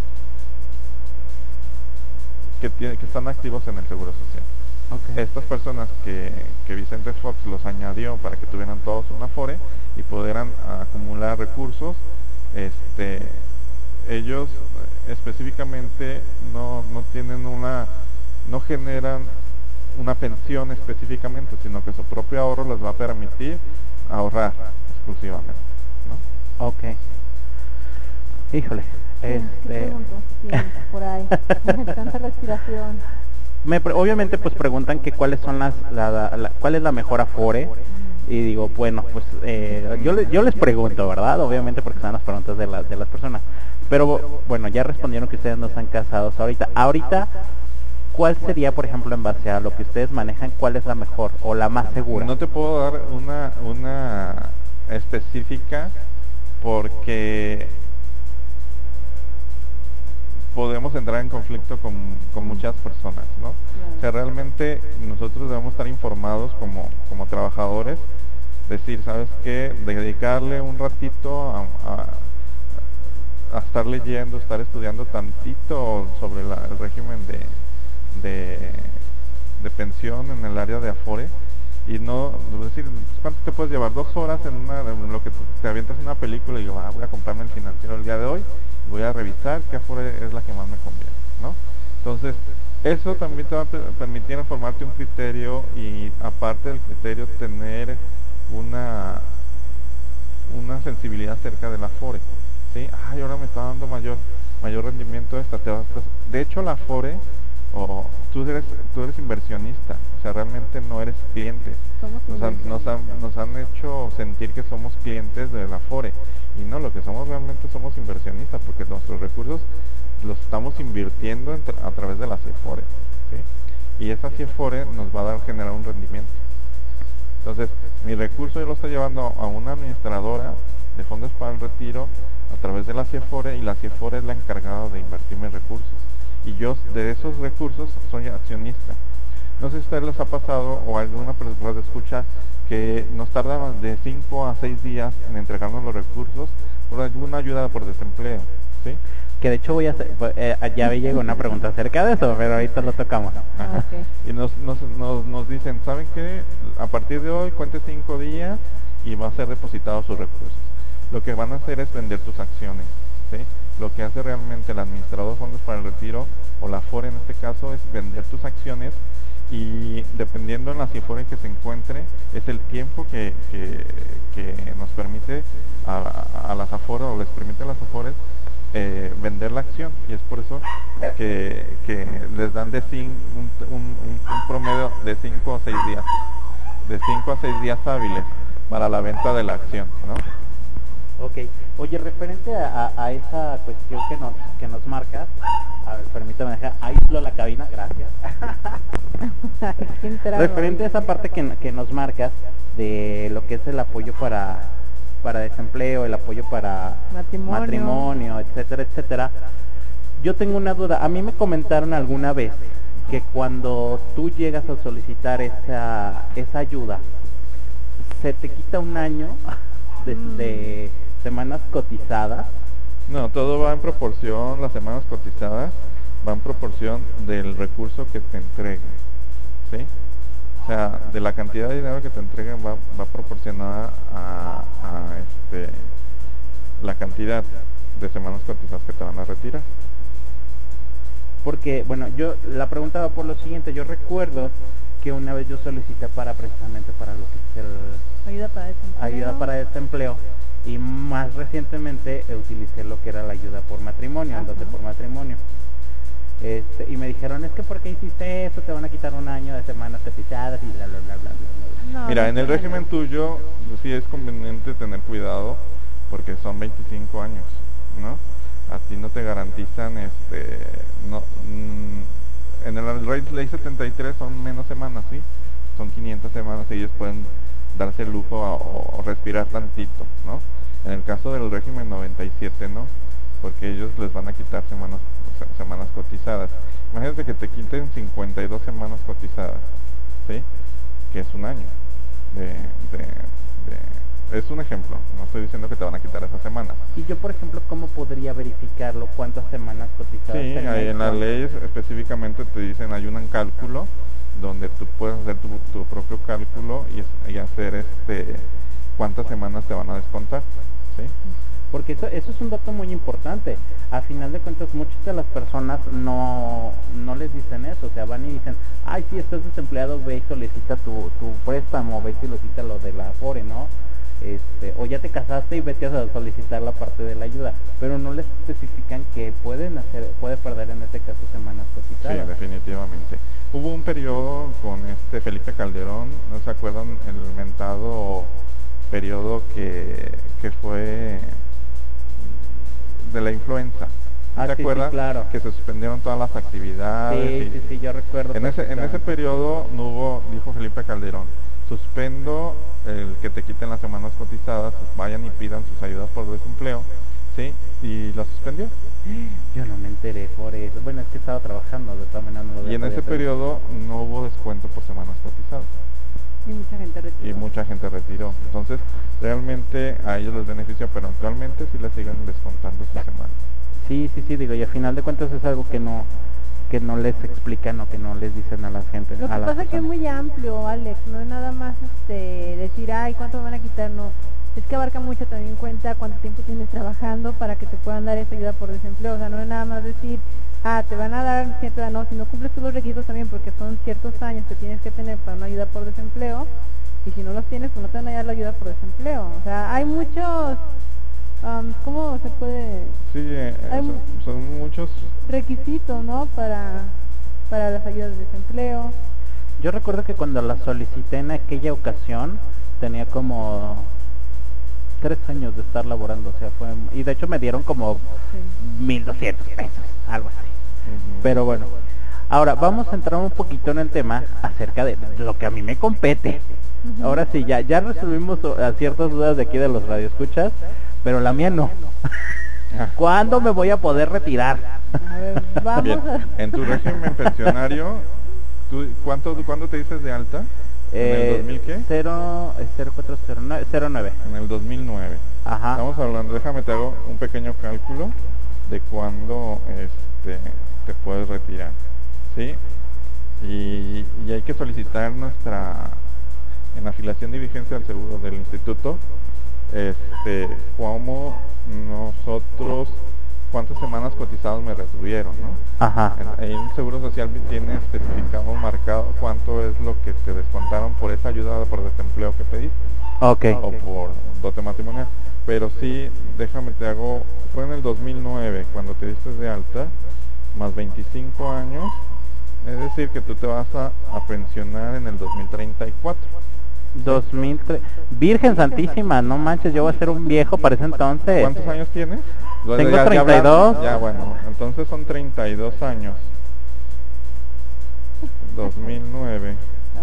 que, tiene, que están activos en el Seguro Social. Okay. Estas personas que, que Vicente Fox los añadió para que tuvieran todos una Afore y pudieran acumular recursos, este, ellos específicamente no, no tienen una, no generan una pensión específicamente, sino que su propio ahorro les va a permitir ahorrar exclusivamente, ¿no? Ok. Híjole, este... por ahí, tanta respiración. Me, obviamente pues preguntan que cuáles son las la, la, la, cuál es la mejor Afore y digo, bueno, pues eh, yo, le, yo les pregunto, ¿verdad? Obviamente porque son las preguntas de, la, de las personas, pero bueno, ya respondieron que ustedes no están casados ahorita. Ahorita, ¿cuál sería, por ejemplo, en base a lo que ustedes manejan, cuál es la mejor o la más segura? No te puedo dar una, una específica porque podemos entrar en conflicto con, con muchas personas, ¿no? Claro. O sea, realmente nosotros debemos estar informados como, como trabajadores, decir, ¿sabes qué? Dedicarle un ratito a, a, a estar leyendo, estar estudiando tantito sobre la, el régimen de, de, de pensión en el área de Afore, y no, es decir, ¿cuánto te puedes llevar? Dos horas en, una, en lo que te avientas una película y digo, ah, voy a comprarme el financiero el día de hoy, voy a revisar qué Afore es la que más me conviene, ¿no? Entonces, eso también te va a permitir formarte un criterio y aparte del criterio tener una una sensibilidad acerca de la Afore, ¿sí? Ay, ahora me está dando mayor mayor rendimiento esta. Te vas, de hecho, la Afore, o tú eres tú eres inversionista, o sea, realmente no eres cliente. Nos han, nos han, nos han hecho sentir que somos clientes de la Afore. Y no, lo que somos realmente somos inversionistas, porque nuestros recursos los estamos invirtiendo entre, a través de la CIFORE, ¿sí? Y esa CIFORE nos va a dar generar un rendimiento. Entonces, mi recurso yo lo estoy llevando a una administradora de fondos para el retiro a través de la CIFORE, y la CIFORE es la encargada de invertir mis recursos. Y yo de esos recursos soy accionista. No sé si a ustedes les ha pasado o alguna persona escucha que nos tardaban de cinco a seis días en entregarnos los recursos por alguna ayuda por desempleo, ¿sí? que de hecho voy a hacer, eh, ya me llegó una pregunta acerca de eso, pero ahorita lo tocamos. Ajá. Okay. Y nos, nos, nos, nos dicen, ¿saben qué? A partir de hoy cuente cinco días y va a ser depositado sus recursos. Lo que van a hacer es vender tus acciones, ¿sí? Lo que hace realmente el administrador de fondos para el retiro, o la Afore en este caso, es vender tus acciones, y dependiendo en la Afore en que se encuentre, es el tiempo que, que, que nos permite a, a las Afores, o les permite a las Afores eh, vender la acción, y es por eso que, que les dan de cin, un, un, un, un promedio de cinco a seis días, de cinco a seis días hábiles para la venta de la acción, ¿no? Ok, oye, referente a, a, a esa cuestión que nos, que nos marcas, a ver, permítame dejar, aíslo la cabina, gracias. Referente a esa parte que, que nos marcas de lo que es el apoyo para, para desempleo, el apoyo para matrimonio. matrimonio, etcétera, etcétera, yo tengo una duda. A mí me comentaron alguna vez que cuando tú llegas a solicitar esa, esa ayuda, se te quita un año de, mm. de semanas cotizadas. No, todo va en proporción, las semanas cotizadas va en proporción del recurso que te entreguen, ¿sí? O sea, de la cantidad de dinero que te entreguen va, va proporcionada a, a este, la cantidad de semanas cotizadas que te van a retirar. Porque, bueno, yo la pregunta va por lo siguiente. Yo recuerdo que una vez yo solicité para precisamente para lo que es el ayuda para desempleo, ayuda para desempleo y más recientemente eh, utilicé lo que era la ayuda por matrimonio, el dote por matrimonio. Este, y me dijeron, es que ¿por qué hiciste eso? Te van a quitar un año de semanas cotizadas y bla, bla, bla, bla, bla. No, Mira, en el régimen tuyo sí es conveniente tener cuidado porque son veinticinco años, ¿no? A ti no te garantizan, este, no, mmm, en el ley setenta y tres son menos semanas, ¿sí? Son quinientas semanas y ellos pueden darse el lujo a, o, o respirar tantito, ¿no? En el caso del régimen noventa y siete no, porque ellos les van a quitar semanas semanas cotizadas. Imagínate que te quiten cincuenta y dos semanas cotizadas, ¿sí? Que es un año de, de, de, es un ejemplo, no estoy diciendo que te van a quitar esas semanas. Y yo, por ejemplo, ¿cómo podría verificarlo? ¿Cuántas semanas cotizadas? Sí, ahí en las leyes específicamente te dicen, hay un cálculo donde tú puedes hacer tu, tu propio cálculo y, y hacer este cuántas semanas te van a descontar, ¿sí? Porque eso, eso es un dato muy importante. A final de cuentas, muchas de las personas no, no les dicen eso. O sea, van y dicen, ay, sí, estás desempleado, ve y solicita tu, tu préstamo, ve y solicita lo de la Afore, ¿no? Este, o ya te casaste y vete a solicitar la parte de la ayuda. Pero no les especifican que pueden hacer, puede perder en este caso semanas cotizadas. Sí, definitivamente. Hubo un periodo con este Felipe Calderón, ¿no se acuerdan? El mentado periodo que, que fue de la influenza. Ah, ¿Se sí, acuerdan? Sí, claro. Que se suspendieron todas las actividades. Sí, y, sí, sí, yo recuerdo. En ese, en ese periodo no hubo, dijo Felipe Calderón, suspendo el que te quiten las semanas cotizadas, vayan y pidan sus ayudas por desempleo, ¿sí? Y la suspendió. Yo no me enteré por eso. Bueno, es que estaba trabajando, de todas maneras no lo Y en ese hacer. periodo no hubo descuento por semanas cotizadas. Y mucha gente retiró. Y mucha gente retiró. Entonces, realmente a ellos les beneficia, pero actualmente sí les siguen descontando sus semanas. Sí, sí, sí, digo, y al final de cuentas es algo que no que no les explican o que no les dicen a la gente. Lo que pasa es que es muy amplio, Alex, no es nada más este decir, ay, ¿cuánto me van a quitar? No, es que abarca mucho también en cuenta cuánto tiempo tienes trabajando para que te puedan dar esa ayuda por desempleo. O sea, no es nada más decir, ah, te van a dar cierta, no, si no cumples todos los requisitos también, porque son ciertos años que tienes que tener para una ayuda por desempleo, y si no los tienes, pues no te van a dar la ayuda por desempleo. O sea, hay muchos, um, ¿cómo se puede? Sí, eh, son, son muchos requisitos, ¿no? Para, para las ayudas de desempleo. Yo recuerdo que cuando la solicité en aquella ocasión, tenía como tres años de estar laborando, o sea, fue, y de hecho me dieron como mil doscientos pesos, algo así. Uh-huh. Pero bueno, ahora vamos a entrar un poquito en el tema acerca de lo que a mí me compete. Uh-huh. Ahora sí, ya ya resolvimos a ciertas dudas de aquí de los radioescuchas, pero la mía no. ¿Cuándo me voy a poder retirar? A ver, vamos Bien. a... En tu régimen pensionario, ¿tú, cuánto, ¿cuándo te dices de alta? Eh, ¿En el dos mil qué? cero cuatro cero nueve. En el dos mil nueve. Ajá. Estamos hablando, déjame te hago un pequeño cálculo. de cuándo este, te puedes retirar, ¿sí? Y, y hay que solicitar nuestra, en afiliación y vigencia del seguro del instituto, este, cómo nosotros, cuántas semanas cotizadas me retuvieron, ¿no? Ajá. En, en el Seguro Social tiene especificado, marcado cuánto es lo que te descontaron por esa ayuda por desempleo que pediste. Ok. O por dote matrimonial. Pero sí, déjame, te hago, fue en el dos mil nueve cuando te diste de alta, más veinticinco años, es decir, que tú te vas a, a pensionar en el dos mil treinta y cuatro. dos mil tres. Virgen Santísima, no manches, yo voy a ser un viejo para ese entonces. ¿Cuántos años tienes? Tengo ya, treinta y dos. Ya, ya, bueno, entonces son treinta y dos años. dos mil nueve.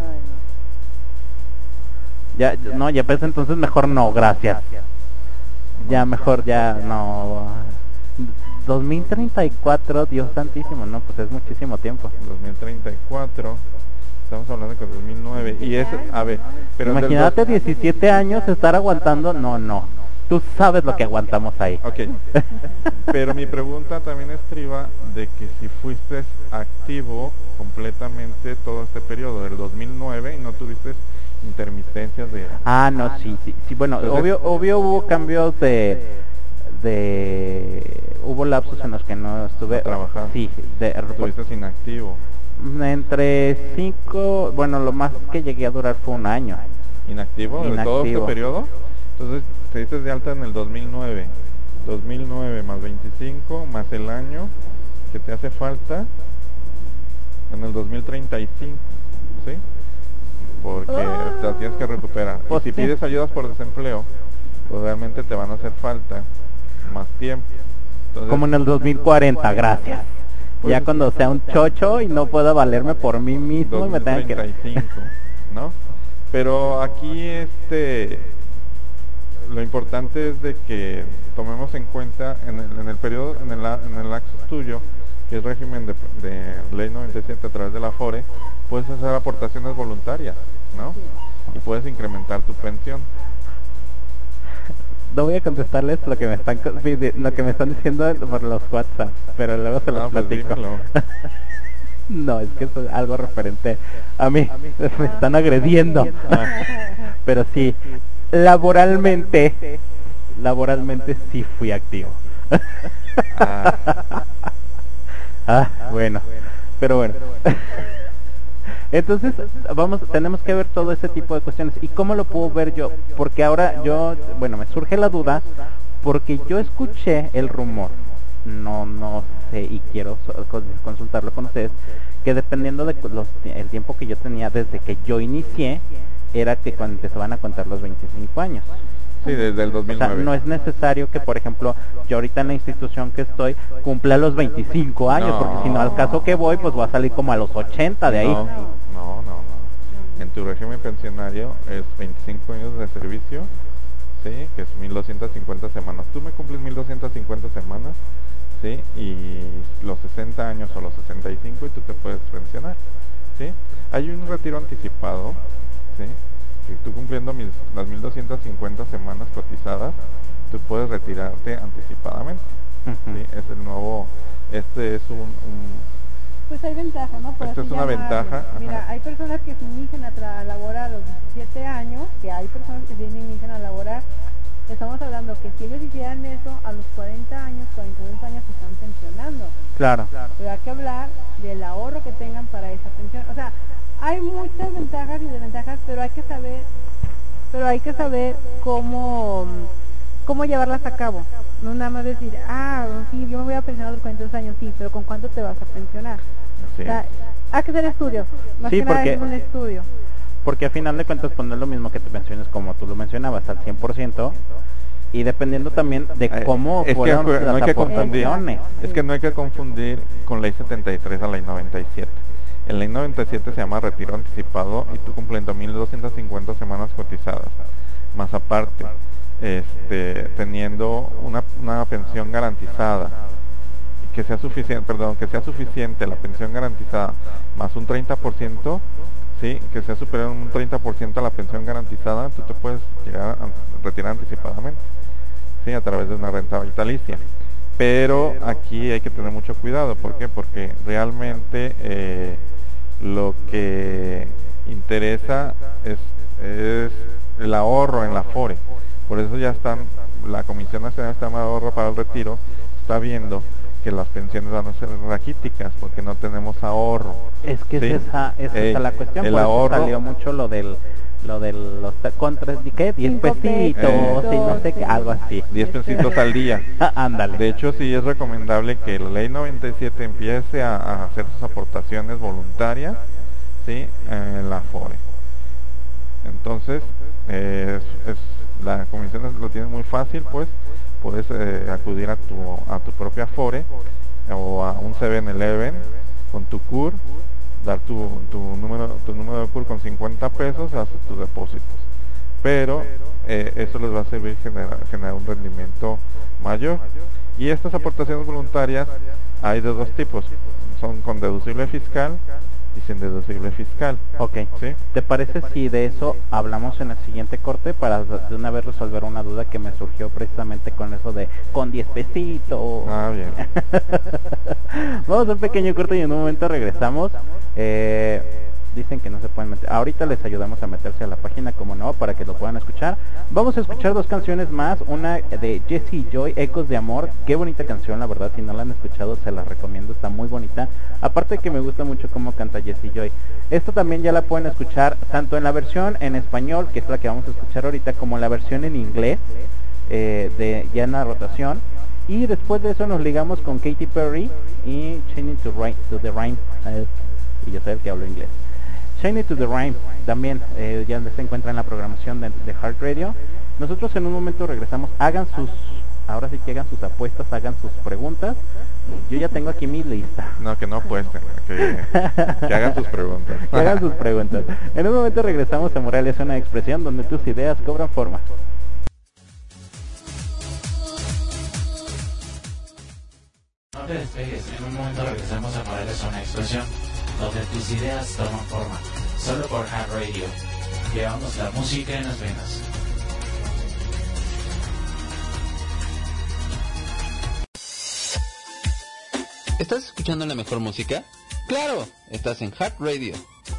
Ya, no, ya pues entonces mejor no, gracias. Ya mejor ya no. dos mil treinta y cuatro, Dios santísimo, no, pues es muchísimo tiempo. dos mil treinta y cuatro. Estamos hablando de dos mil nueve y es, a ver, pero imagínate diecisiete años estar aguantando, no, no. Tú sabes lo que aguantamos ahí. Ok. Pero mi pregunta también estriba de que si fuiste activo completamente todo este periodo del dos mil nueve y no tuviste intermitencias de... Ah, no, sí, sí, sí, bueno, entonces, obvio, obvio hubo cambios de, de, hubo lapsos en los que no estuve trabajando. Sí, de, estuviste inactivo. Entre cinco, bueno, lo más que llegué a durar fue un año. ¿Inactivo? ¿De todo este periodo? Entonces, te diste de alta en el dos mil nueve. dos mil nueve más veinticinco, más el año que te hace falta en el dos mil treinta y cinco, ¿sí? Porque oh. te tienes que recuperar. Pues y si sí. pides ayudas por desempleo, pues realmente te van a hacer falta más tiempo. Entonces, como en el dos mil cuarenta, gracias. Pues, ya cuando sea un chocho y no pueda valerme por mí mismo y me tenga que... dos mil treinta y cinco, ¿no? Pero aquí este lo importante es de que tomemos en cuenta en el, en el periodo, en el, en el access tuyo, que es régimen de, de ley noventa y siete a través de la Afore, puedes hacer aportaciones voluntarias, ¿no? Y puedes incrementar tu pensión. No voy a contestarles lo que me están lo que me están diciendo por los WhatsApp, pero luego se los no, platico. Pues no, es que es algo referente a mí, me están agrediendo. Pero sí, laboralmente, laboralmente sí fui activo. Ah, ah bueno, pero bueno. Entonces, vamos, tenemos que ver todo ese tipo de cuestiones. ¿Y cómo lo puedo ver yo? Porque ahora yo, bueno, me surge la duda, porque yo escuché el rumor, no no sé, y quiero consultarlo con ustedes, que dependiendo de los, el tiempo que yo tenía desde que yo inicié, era que cuando empezaban a contar los veinticinco años. Sí, desde el dos mil nueve. O sea, no es necesario que, por ejemplo, yo ahorita en la institución que estoy cumpla los veinticinco años, no. porque si no, al caso que voy, pues voy a salir como a los ochenta de ahí. No, no, no, no. En tu régimen pensionario es veinticinco años de servicio, sí, que es mil doscientas cincuenta semanas. Tú me cumples mil doscientas cincuenta semanas, sí, y los sesenta años o los sesenta y cinco y tú te puedes pensionar, sí. Hay un retiro anticipado, sí, que tú cumpliendo mis, las mil doscientas cincuenta semanas cotizadas, tú puedes retirarte anticipadamente. Uh-huh. ¿Sí? Es el nuevo, este es un, un pues hay ventaja, ¿no? Por esta es una llamarlo. ventaja. Mira, ajá. hay personas que se inician a, tra- a laborar a los diecisiete años, que hay personas que se inician a laborar. Estamos hablando que si ellos hicieran eso a los cuarenta años, cuarenta y dos años se están pensionando. Claro. Pero hay que hablar del ahorro que tengan para esa pensión. O sea, hay muchas ventajas y desventajas, pero hay que saber, pero hay que saber cómo, cómo llevarlas a cabo. No nada más decir, ah, sí, yo me voy a pensionar a los cuarenta y dos años, sí, pero ¿con cuánto te vas a pensionar? Sí. O sea, hay que hacer estudios. Más sí, que porque, nada es un estudio. Porque a final de cuentas, pues no es lo mismo que te pensiones como tú lo mencionabas, al cien por ciento. Y dependiendo también de cómo es fueron que, las no hay que aportaciones. confundir, es que no hay que confundir con ley setenta y tres a ley noventa y siete. En ley noventa y siete se llama retiro anticipado y tú cumpliendo mil doscientas cincuenta semanas cotizadas, más aparte, este, teniendo una, una pensión garantizada, que sea suficiente, perdón, que sea suficiente la pensión garantizada, más un treinta por ciento, sí, que sea superior a un treinta por ciento a la pensión garantizada, tú te puedes llegar a retirar anticipadamente, sí, a través de una renta vitalicia. pero aquí hay que tener mucho cuidado. ¿Por qué? Porque realmente eh, lo que interesa es, es el ahorro en la Afore. Por eso ya están, la Comisión Nacional de Ahorro para el Retiro está viendo que las pensiones van a ser raquíticas porque no tenemos ahorro. Es que ¿sí? es esa, es eh, esa la cuestión. El por ahorro eso salió mucho lo del lo de los contra, ¿qué? diez pesitos, Eh, y no sé qué, algo así. diez pesitos al día. Ándale. De hecho, sí es recomendable que la ley noventa y siete empiece a, a hacer sus aportaciones voluntarias, ¿sí? En la Afore. Entonces, eh, es, es, la comisión lo tiene muy fácil, pues puedes eh, acudir a tu a tu propia Afore o a un seven eleven con tu C U R, dar tu, tu número tu número de C U R con cincuenta pesos, haces tus depósitos. Pero eh, eso les va a servir generar, generar un rendimiento mayor. Y estas aportaciones voluntarias hay de dos tipos, son con deducible fiscal y sin deducible fiscal. Ok, ¿sí? ¿Te parece si de eso hablamos en el siguiente corte para de una vez resolver una duda que me surgió precisamente con eso de con diez pesitos? Ah, bien. Vamos a un pequeño corte y en un momento regresamos. Eh, dicen que no se pueden meter. Ahorita les ayudamos a meterse a la página, como no, para que lo puedan escuchar. Vamos a escuchar dos canciones más, una de Jessie Joy, Ecos de Amor. Qué bonita canción, la verdad, si no la han escuchado se la recomiendo, está muy bonita. Aparte que me gusta mucho cómo canta Jessie Joy. Esto también ya la pueden escuchar tanto en la versión en español, que es la que vamos a escuchar ahorita, como en la versión en inglés, eh, de ya en la rotación. Y después de eso nos ligamos con Katy Perry y Chaining to, to the Rhyme, eh, y yo sé que hablo inglés. Shine to the Rhyme también eh, ya se encuentra en la programación de, de Heart Radio. Nosotros en un momento regresamos. Hagan sus, ahora sí que hagan sus apuestas, hagan sus preguntas. Yo ya tengo aquí mi lista. No, que no apuesten, que, que hagan sus preguntas. Que hagan sus preguntas. En un momento regresamos a Morales, una expresión donde tus ideas cobran forma. No te despegues, en un momento regresamos a Morales, una expresión donde tus ideas toman forma, solo por Heart Radio. Llevamos la música en las venas. ¿Estás escuchando la mejor música? ¡Claro! Estás en Heart Radio.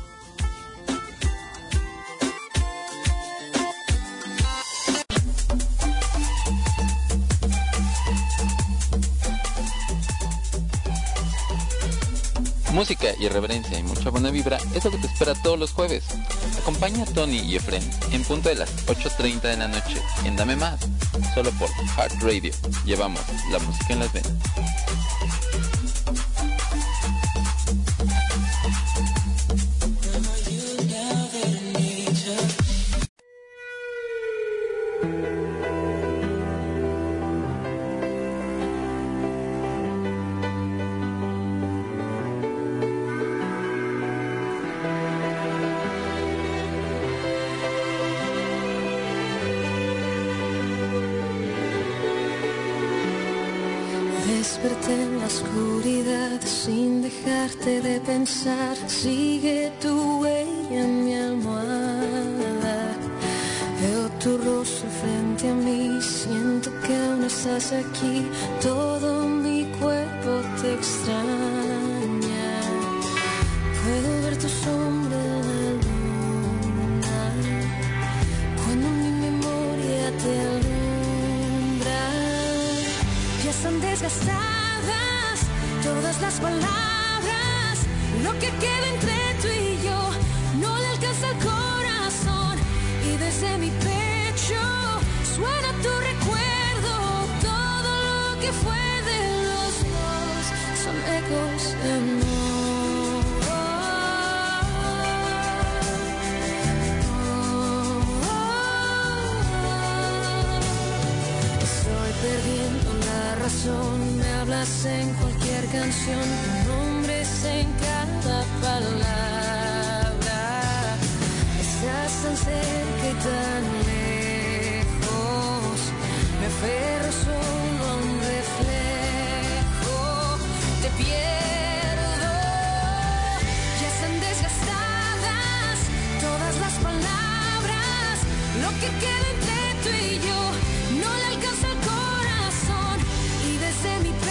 Música, irreverencia y mucha buena vibra es lo que te espera todos los jueves. Acompaña a Tony y Efren en punto de las ocho treinta de la noche en Dame Más, solo por Heart Radio. Llevamos la música en las venas. Desperté en la oscuridad sin dejarte de pensar. Sigue tu huella en mi almohada. Veo tu rostro frente a mí. Siento que aún estás aquí. Todo mi cuerpo te extraña. Puedo ver tu sombra en la luna cuando mi memoria te alumbra. Ya están desgastadas todas las palabras. Lo que queda entre tú y yo no le alcanza el corazón. Y desde mi pecho suena tu recuerdo. Todo lo que fue de los dos son ecos de amor. Estoy perdiendo la razón, me hablas en cualquier canción, tu nombre es en cada palabra. Estás tan cerca y tan lejos, me aferro solo a un reflejo, te pierdo. Ya están desgastadas todas las palabras, lo que queda entre tú y yo no le alcanza el corazón. Y desde mi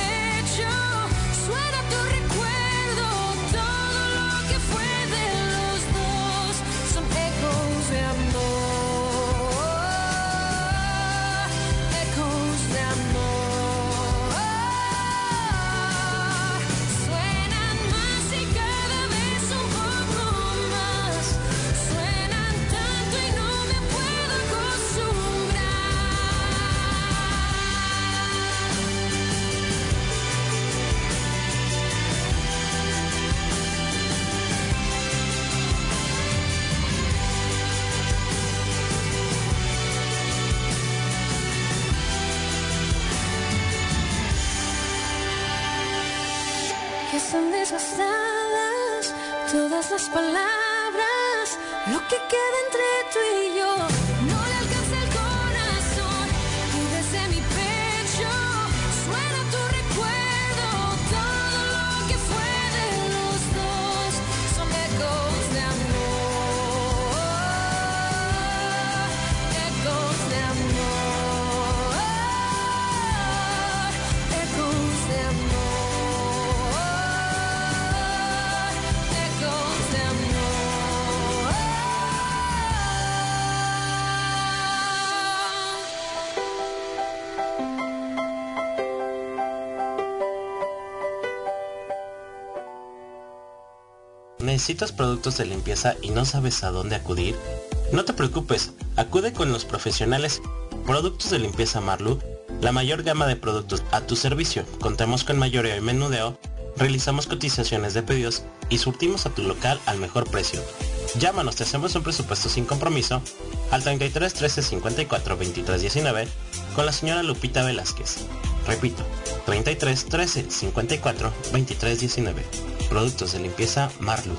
están desgastadas todas las palabras, lo que queda entre tú y yo. No le alcanza el corazón y desde mi pecho suena tu recuerdo. Todo lo que fue de los dos son ecos de amor, ecos de amor, ecos de amor. ¿Necesitas productos de limpieza y no sabes a dónde acudir? No te preocupes, acude con los profesionales Productos de Limpieza Marlu, la mayor gama de productos a tu servicio. Contamos con mayoreo y menudeo, realizamos cotizaciones de pedidos y surtimos a tu local al mejor precio. Llámanos, te hacemos un presupuesto sin compromiso al treinta y tres trece cincuenta y cuatro veintitrés diecinueve con la señora Lupita Velázquez. Repito, treinta y tres trece cincuenta y cuatro veintitrés diecinueve. Productos de Limpieza Marlu.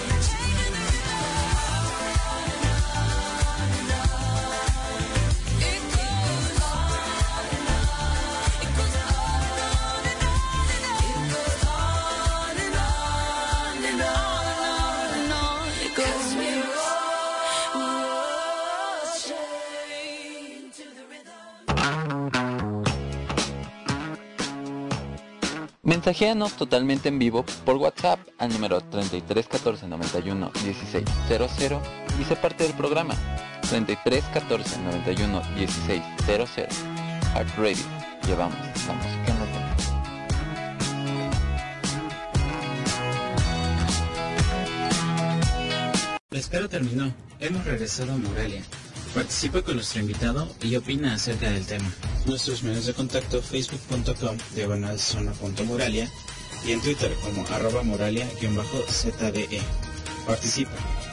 Yeah. Mensajeanos totalmente en vivo por WhatsApp al número treinta y tres catorce noventa y uno dieciséis cero cero y sé parte del programa. treinta y tres catorce noventa y uno dieciséis cero cero. Heart Radio. Llevamos la música en la tele. La espera terminó. Hemos regresado a Morelia. Participa con nuestro invitado y opina acerca del tema. Nuestros medios de contacto: facebook punto com diagonal zona punto moralia y en Twitter como arroba moralia-zde. Participa.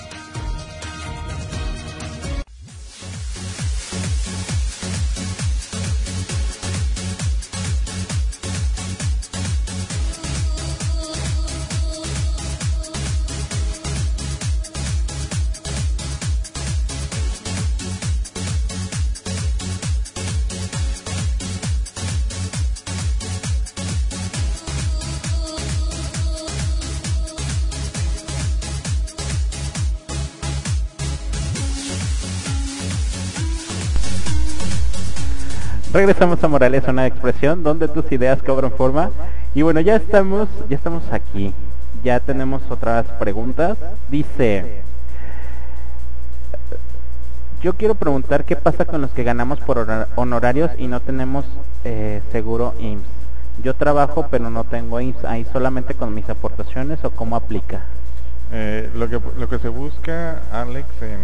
Regresamos a Morales, zona de expresión, donde tus ideas cobran forma. Y bueno, ya estamos, ya estamos aquí. Ya tenemos otras preguntas. Dice, yo quiero preguntar qué pasa con los que ganamos por honorarios y no tenemos eh, seguro I M S S. Yo trabajo pero no tengo I M S S. ¿Ahí solamente con mis aportaciones o cómo aplica? Eh, lo que lo que se busca, Alex, en,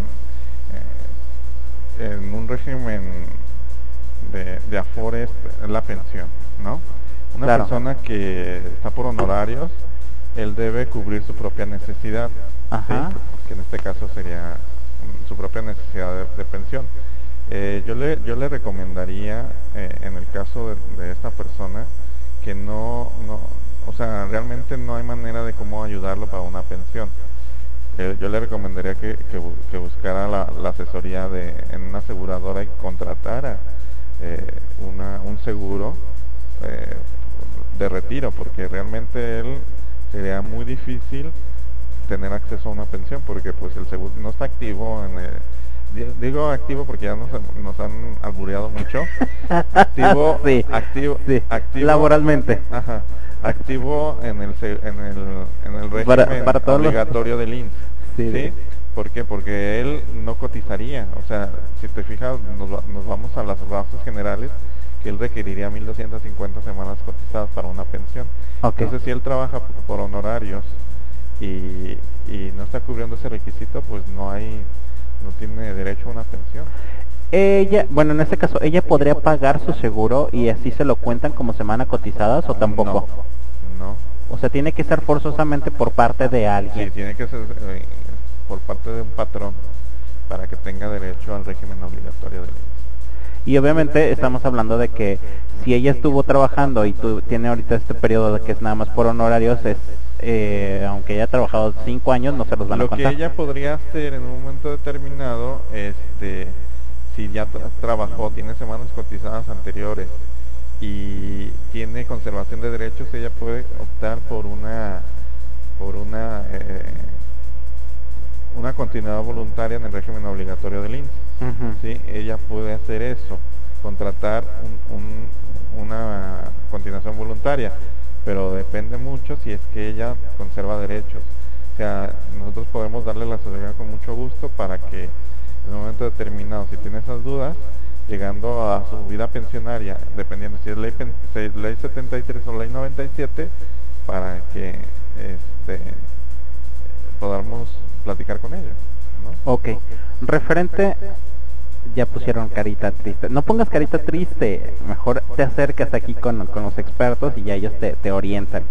eh, en un régimen de, de afores es la pensión, ¿no? Una Claro. persona que está por honorarios, él debe cubrir su propia necesidad, Ajá. ¿sí? Que en este caso sería mm, su propia necesidad de, de pensión. Eh, yo le yo le recomendaría, eh, en el caso de, de esta persona, que no, no, o sea, realmente no hay manera de cómo ayudarlo para una pensión. Eh, yo le recomendaría que, que, bu- que buscara la, la asesoría de, en una aseguradora y contratara eh, una, un seguro eh, de retiro, porque realmente él sería muy difícil tener acceso a una pensión, porque pues el seguro no está activo en el, di- digo activo porque ya nos, nos han albureado mucho. Activo, Sí, activo, sí, activo, laboralmente. Ajá, activo en el se- en el en el régimen Para- para todos los- obligatorio del I M S S. Sí, ¿Sí? sí. ¿Por qué? Porque él no cotizaría, o sea, si te fijas, nos, va- nos vamos a las bases generales, que él requeriría mil doscientas cincuenta semanas cotizadas para una pensión. Ok. Entonces, si él trabaja por, por honorarios y, y no está cubriendo ese requisito, pues no hay, no tiene derecho a una pensión. Ella, bueno, en este caso, ¿ella podría pagar su seguro y así se lo cuentan como semana cotizadas o tampoco? No. O sea, tiene que ser forzosamente por parte de Sí, alguien. tiene que ser eh, por parte de un patrón para que tenga derecho al régimen obligatorio del I M S S. Y obviamente estamos hablando de que si ella estuvo trabajando y tú tiene ahorita este periodo de que es nada más por honorarios, es eh, aunque haya trabajado cinco años, no se los van a Lo que contar. ella podría hacer en un momento determinado, este, si ya tra- trabajó, tiene semanas cotizadas anteriores y tiene conservación de derechos, ella puede optar por una, por una, eh, una continuidad voluntaria en el régimen obligatorio del I M S S. Ujú. ¿Sí? Ella puede hacer eso, contratar un- un- una continuación voluntaria, pero depende mucho si es que ella conserva derechos. O sea, nosotros podemos darle la asesoría con mucho gusto para que en un momento determinado, si tiene esas dudas, llegando a su vida pensionaria, dependiendo si es ley, pen- si es ley setenta y tres o ley noventa y siete, para que este, podamos platicar con ella, ¿no? Ok, referente, ya pusieron carita triste. No pongas carita triste, mejor te acercas aquí con, con los expertos y ya ellos te, te orientan.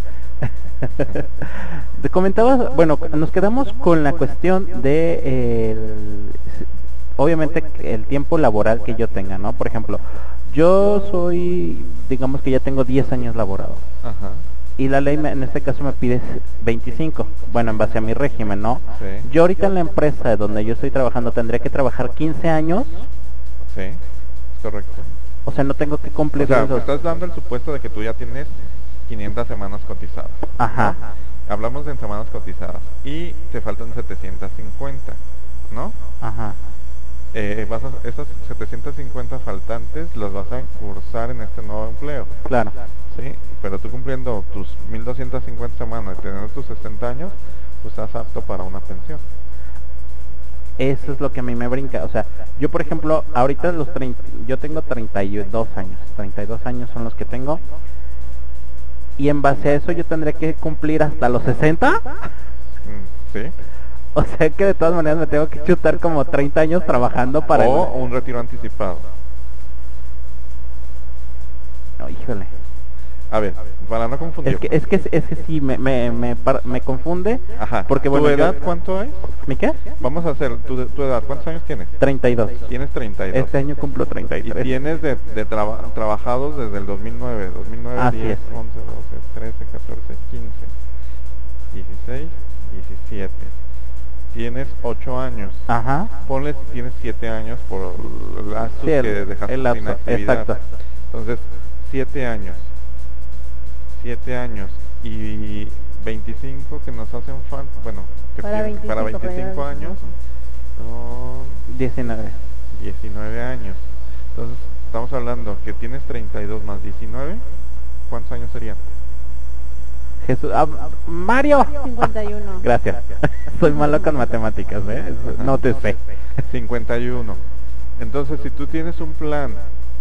Te comentabas, bueno, nos quedamos con la cuestión de eh, el- obviamente el tiempo laboral que yo tenga, ¿no? Por ejemplo, yo soy, digamos que ya tengo diez años laborado. Ajá. Y la ley me- en este caso me pide veinticinco, bueno, en base a mi régimen, ¿no? Sí. Yo ahorita en la empresa donde yo estoy trabajando tendría que trabajar quince años, Sí, es correcto. o sea, no tengo que O cumplir sea, esos- estás dando el supuesto de que tú ya tienes quinientas semanas cotizadas. Ajá. ¿no? Hablamos de semanas cotizadas y te faltan setecientas cincuenta, ¿no? Ajá. eh, vas a, esas setecientas cincuenta faltantes las vas a cursar en este nuevo empleo. Claro. Sí, pero tú cumpliendo tus mil doscientas cincuenta semanas y teniendo tus sesenta años, pues estás apto para una pensión. Eso es lo que a mí me brinca, o sea, yo por ejemplo, ahorita los treinta, yo tengo treinta y dos años, treinta y dos años son los que tengo, y en base a eso yo tendré que cumplir hasta los sesenta. Mm, sí. O sea que de todas maneras me tengo que chutar como treinta años trabajando para... O el... un retiro anticipado. No, híjole. A ver, para no confundir. Es que es que, es que sí, me, me, me, me confunde. Ajá. Porque, ¿Tu bueno, edad yo... cuánto es? ¿Mi qué? Vamos a hacer, tu, tu edad, ¿cuántos años tienes? treinta y dos. Tienes treinta y dos. Este año cumplo treinta y tres. Y tienes de, de traba, trabajados desde el dos mil nueve, dos mil nueve, Así diez, es. once, doce, trece, catorce, quince, dieciséis, diecisiete. Tienes ocho años. Ajá. Ponle si tienes siete años por el lapsus Sí, el, que dejaste el lapso, sin actividad. exacto. Entonces, siete años. siete años y veinticinco que nos hacen falta, bueno, que para tienen, veinticinco, para veinticinco años son diecinueve. diecinueve años. Entonces, estamos hablando que tienes treinta y dos más diecinueve, ¿cuántos años serían? Jesús, ah, Mario. cincuenta y uno. Gracias. Soy malo con matemáticas, ¿eh? No te sé. cincuenta y uno. Entonces, si tú tienes un plan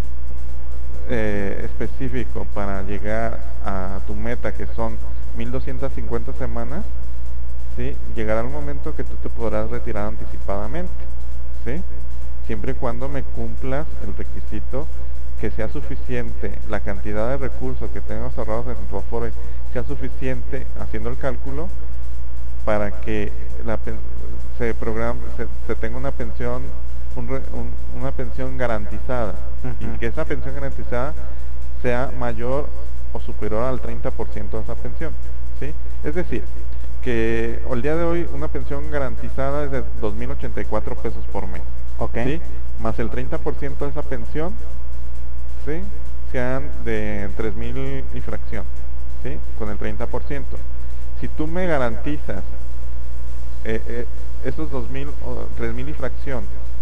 eh, específico para llegar a tu meta, que son mil doscientas cincuenta semanas, ¿sí? Llegará el momento que tú te podrás retirar anticipadamente, ¿sí? Siempre y cuando me cumplas el requisito que sea suficiente, la cantidad de recursos que tengas ahorrados en tu Afore sea suficiente, haciendo el cálculo, para que la se programa se, se tenga una pensión un, un, una pensión garantizada. Uh-huh. Y que esa pensión garantizada sea mayor o superior al treinta por ciento de esa pensión, ¿sí? Es decir, que el día de hoy una pensión garantizada es de dos mil ochenta y cuatro pesos por mes, okay. ¿sí? Más el treinta por ciento de esa pensión, ¿sí? Sean de tres mil y fracción, ¿sí? Con el treinta por ciento. Si tú me garantizas eh, eh, esos dos mil o tres mil y fracción,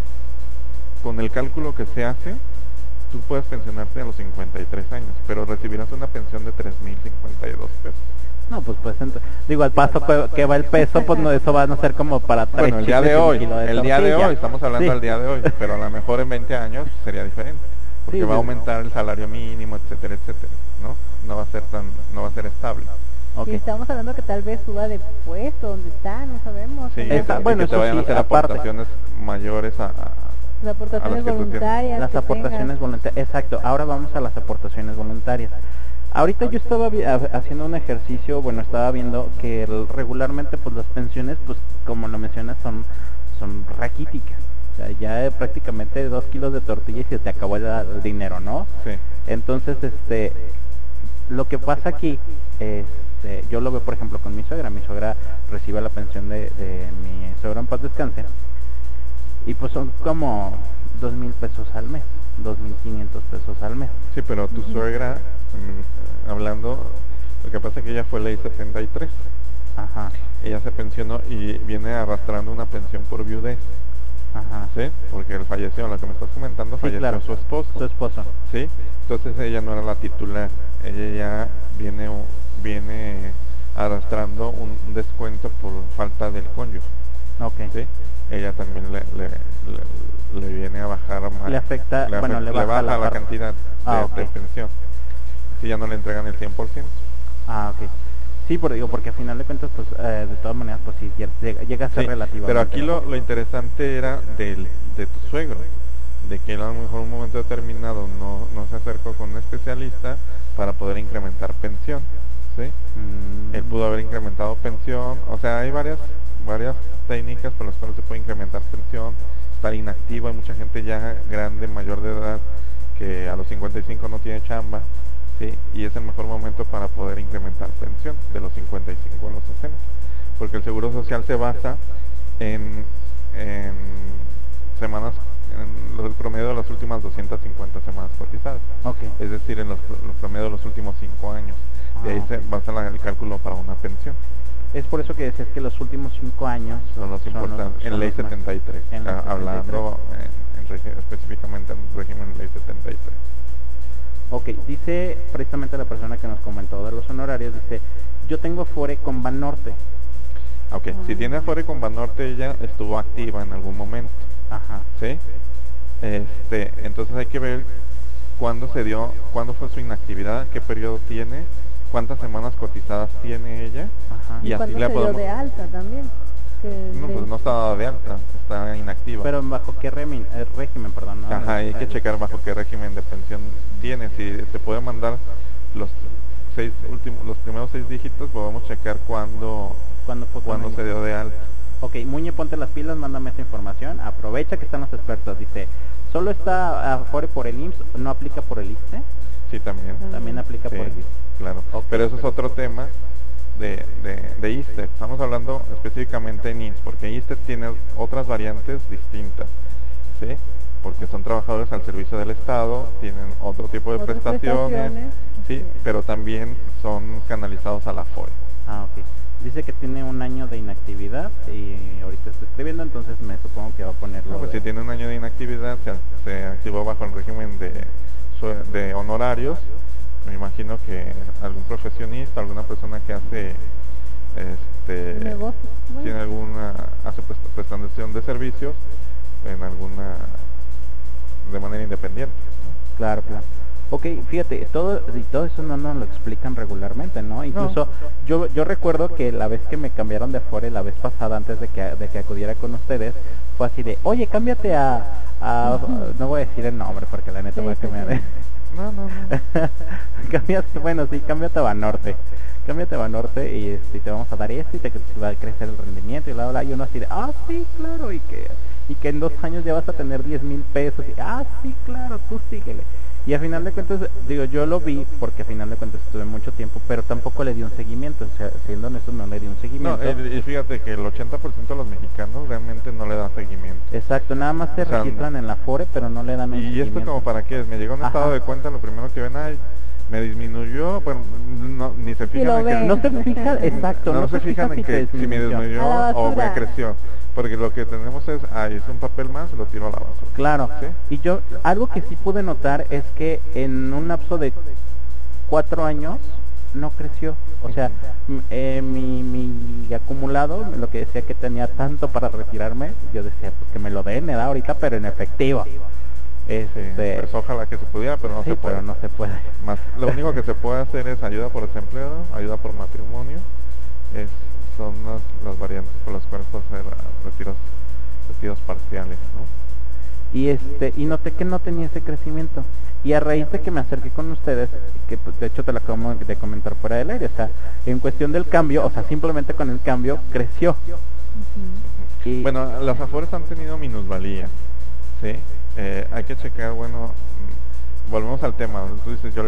con el cálculo que se hace, tú puedes pensionarte a los cincuenta y tres años, pero recibirás una pensión de tres mil cincuenta y dos pesos. No, pues pues digo, al paso que va el peso, pues no, eso va a no ser como para tres. Bueno, el día de hoy, de el día de hoy, estamos hablando sí. del día de hoy, pero a lo mejor en veinte años sería diferente, porque sí, va a aumentar el salario mínimo, etcétera, etcétera, ¿no? No va a ser tan, no va a ser estable. Okay. Y estamos hablando que tal vez suba de puesto, donde está, no sabemos. Sí, Esa, bueno, que te vayan sí, a hacer aparte. aportaciones mayores a, a las aportaciones voluntarias. Las aportaciones voluntarias, exacto. Ahora vamos a las aportaciones voluntarias. Ahorita yo estaba vi haciendo un ejercicio, bueno, estaba viendo que el, regularmente pues las pensiones, pues como lo mencionas, son son raquíticas. O sea, ya prácticamente dos kilos de tortilla y se te acabó el, el dinero, ¿no? Sí. Entonces, este, lo que pasa aquí, este, yo lo veo por ejemplo con mi suegra. Mi suegra recibe la pensión de, de mi suegro en paz descanse. Y pues son como dos mil pesos al mes, dos mil quinientos pesos al mes. Sí, pero tu suegra, mmm, hablando, lo que pasa es que ella fue ley setenta y tres. Ajá. Ella se pensionó y viene arrastrando una pensión por viudez. Ajá. ¿Sí? Porque él falleció, lo que me estás comentando, sí, falleció claro. su esposo. Su esposo. Sí, entonces ella no era la titular, ella ya viene, viene arrastrando un descuento por falta del cónyuge. Okay. ¿Sí? Ella también le, le, le, le viene a bajar más. Le afecta, le, bueno, afecta, le baja le baja la, la cantidad de, ah, okay. de pensión. Si ya no le entregan el cien por ciento. Ah, ok. Sí, por, digo, porque a final de cuentas, pues, eh, de todas maneras, pues sí, llega, llega a ser sí, relativamente. Pero aquí lo, lo interesante era del, de tu suegro, de que él a lo mejor en un momento determinado no, no se acercó con un especialista para poder incrementar pensión, ¿sí? Mm. Él pudo haber incrementado pensión, o sea, hay varias varias técnicas por las cuales se puede incrementar pensión, estar inactivo, hay mucha gente ya grande, mayor de edad, que a los cincuenta y cinco no tiene chamba, ¿sí? Y es el mejor momento para poder incrementar pensión, de los cincuenta y cinco a los sesenta, porque el Seguro Social se basa en, en semanas, en el promedio de las últimas doscientas cincuenta semanas cotizadas, okay. Es decir, en los, los promedios de los últimos cinco años, de ahí se basa la, el cálculo para una pensión. Es por eso que decías que los últimos cinco años son los importantes, en ley setenta y tres, en ah, hablando en, en regi específicamente en régimen ley setenta y tres. Ok, dice precisamente la persona que nos comentó de los honorarios, dice, yo tengo Afore con Banorte. Ok, uh-huh. Si tiene Afore con Banorte, ella estuvo activa en algún momento. Ajá. ¿Sí? Este, entonces hay que ver cuándo se dio, cuándo fue su inactividad, qué periodo tiene, cuántas semanas cotizadas tiene ella. Ajá. Y, y así le podemos... de alta también. No, pues no está dada de alta, está inactiva. Pero bajo qué régimen, eh, régimen perdón. ¿no? Ajá, hay que checar bajo qué régimen de pensión tiene. Si se puede mandar los seis últimos, los primeros seis dígitos, podemos checar cuándo, ¿Cuándo, fue cuándo se dio de alta. Ok, Muñe, ponte las pilas, mándame esa información. Aprovecha que están los expertos. Dice, ¿solo está Afore por el I M S S? ¿No aplica por el I S S S E? Sí, también. También aplica sí, por el I S S S E. Claro, okay. Pero eso es otro tema. De, de, de I S S S E, estamos hablando específicamente en I M S S S, porque I S S S E tiene otras variantes distintas, ¿sí? Porque son trabajadores al servicio del Estado, tienen otro tipo de prestaciones, prestaciones, ¿sí? Pero también son canalizados a la Afore. Ah, ok. Dice que tiene un año de inactividad y ahorita está escribiendo, entonces me supongo que va a ponerlo. No, pues de... si tiene un año de inactividad, se, se activó bajo el régimen de, de honorarios. Me imagino que algún profesionista, alguna persona que hace este negocio, bueno. tiene alguna hace prestación de servicios en alguna de manera independiente, ¿no? Claro, claro. Ok, fíjate, todo y todo eso no nos lo explican regularmente, ¿no? Incluso no. yo yo recuerdo que la vez que me cambiaron de Afore la vez pasada antes de que de que acudiera con ustedes fue así de, "Oye, cámbiate a, a uh-huh. no voy a decir el nombre porque la neta sí, voy a cambiar de No, no, no. Cámbiate, bueno, sí, cámbiate a Banorte. Cámbiate a Banorte y este, te vamos a dar esto y te, te va a crecer el rendimiento y bla, bla, y uno así de, ah, sí, claro, y que y que en dos años ya vas a tener diez mil pesos. Y, ah, sí, claro, tú síguele. Y a final de cuentas, digo, yo lo vi porque a final de cuentas estuve mucho tiempo, pero tampoco le di un seguimiento, o sea, siendo honesto, no le di un seguimiento. No, y fíjate que el ochenta por ciento de los mexicanos realmente no le dan seguimiento. Exacto, nada más se o sea, registran no. en la Afore, pero no le dan un ¿Y seguimiento. ¿Y esto como para qué? Me llegó un Ajá. estado de cuenta, lo primero que ven, ay, me disminuyó, bueno, no, ni se fijan en que... No se fijan, exacto. No, no se fijan en que si me disminuyó o me creció. Porque lo que tenemos es, ahí es un papel más, lo tiro a la basura. Claro, ¿sí? Y yo, algo que sí pude notar es que en un lapso de cuatro años no creció. O sea, eh, mi, mi acumulado, lo que decía que tenía tanto para retirarme, yo decía, pues que me lo den, ¿verdad? Ahorita, pero en efectivo. Este, sí, pues ojalá que se pudiera, pero no sí, se puede. Pero no se puede. Más, lo único que se puede hacer es ayuda por desempleo, ayuda por matrimonio, es... son las, las variantes por las cuales puedo hacer retiros, retiros parciales, ¿no? Y este y noté que no tenía ese crecimiento. Y a raíz de que me acerqué con ustedes, que pues, de hecho te lo acabo de comentar fuera del aire, o sea, en cuestión del cambio, o sea, simplemente con el cambio creció. Uh-huh. Y bueno, las Afores han tenido minusvalía, ¿sí? Eh, hay que checar, bueno, volvemos al tema, tú dices, yo, eh,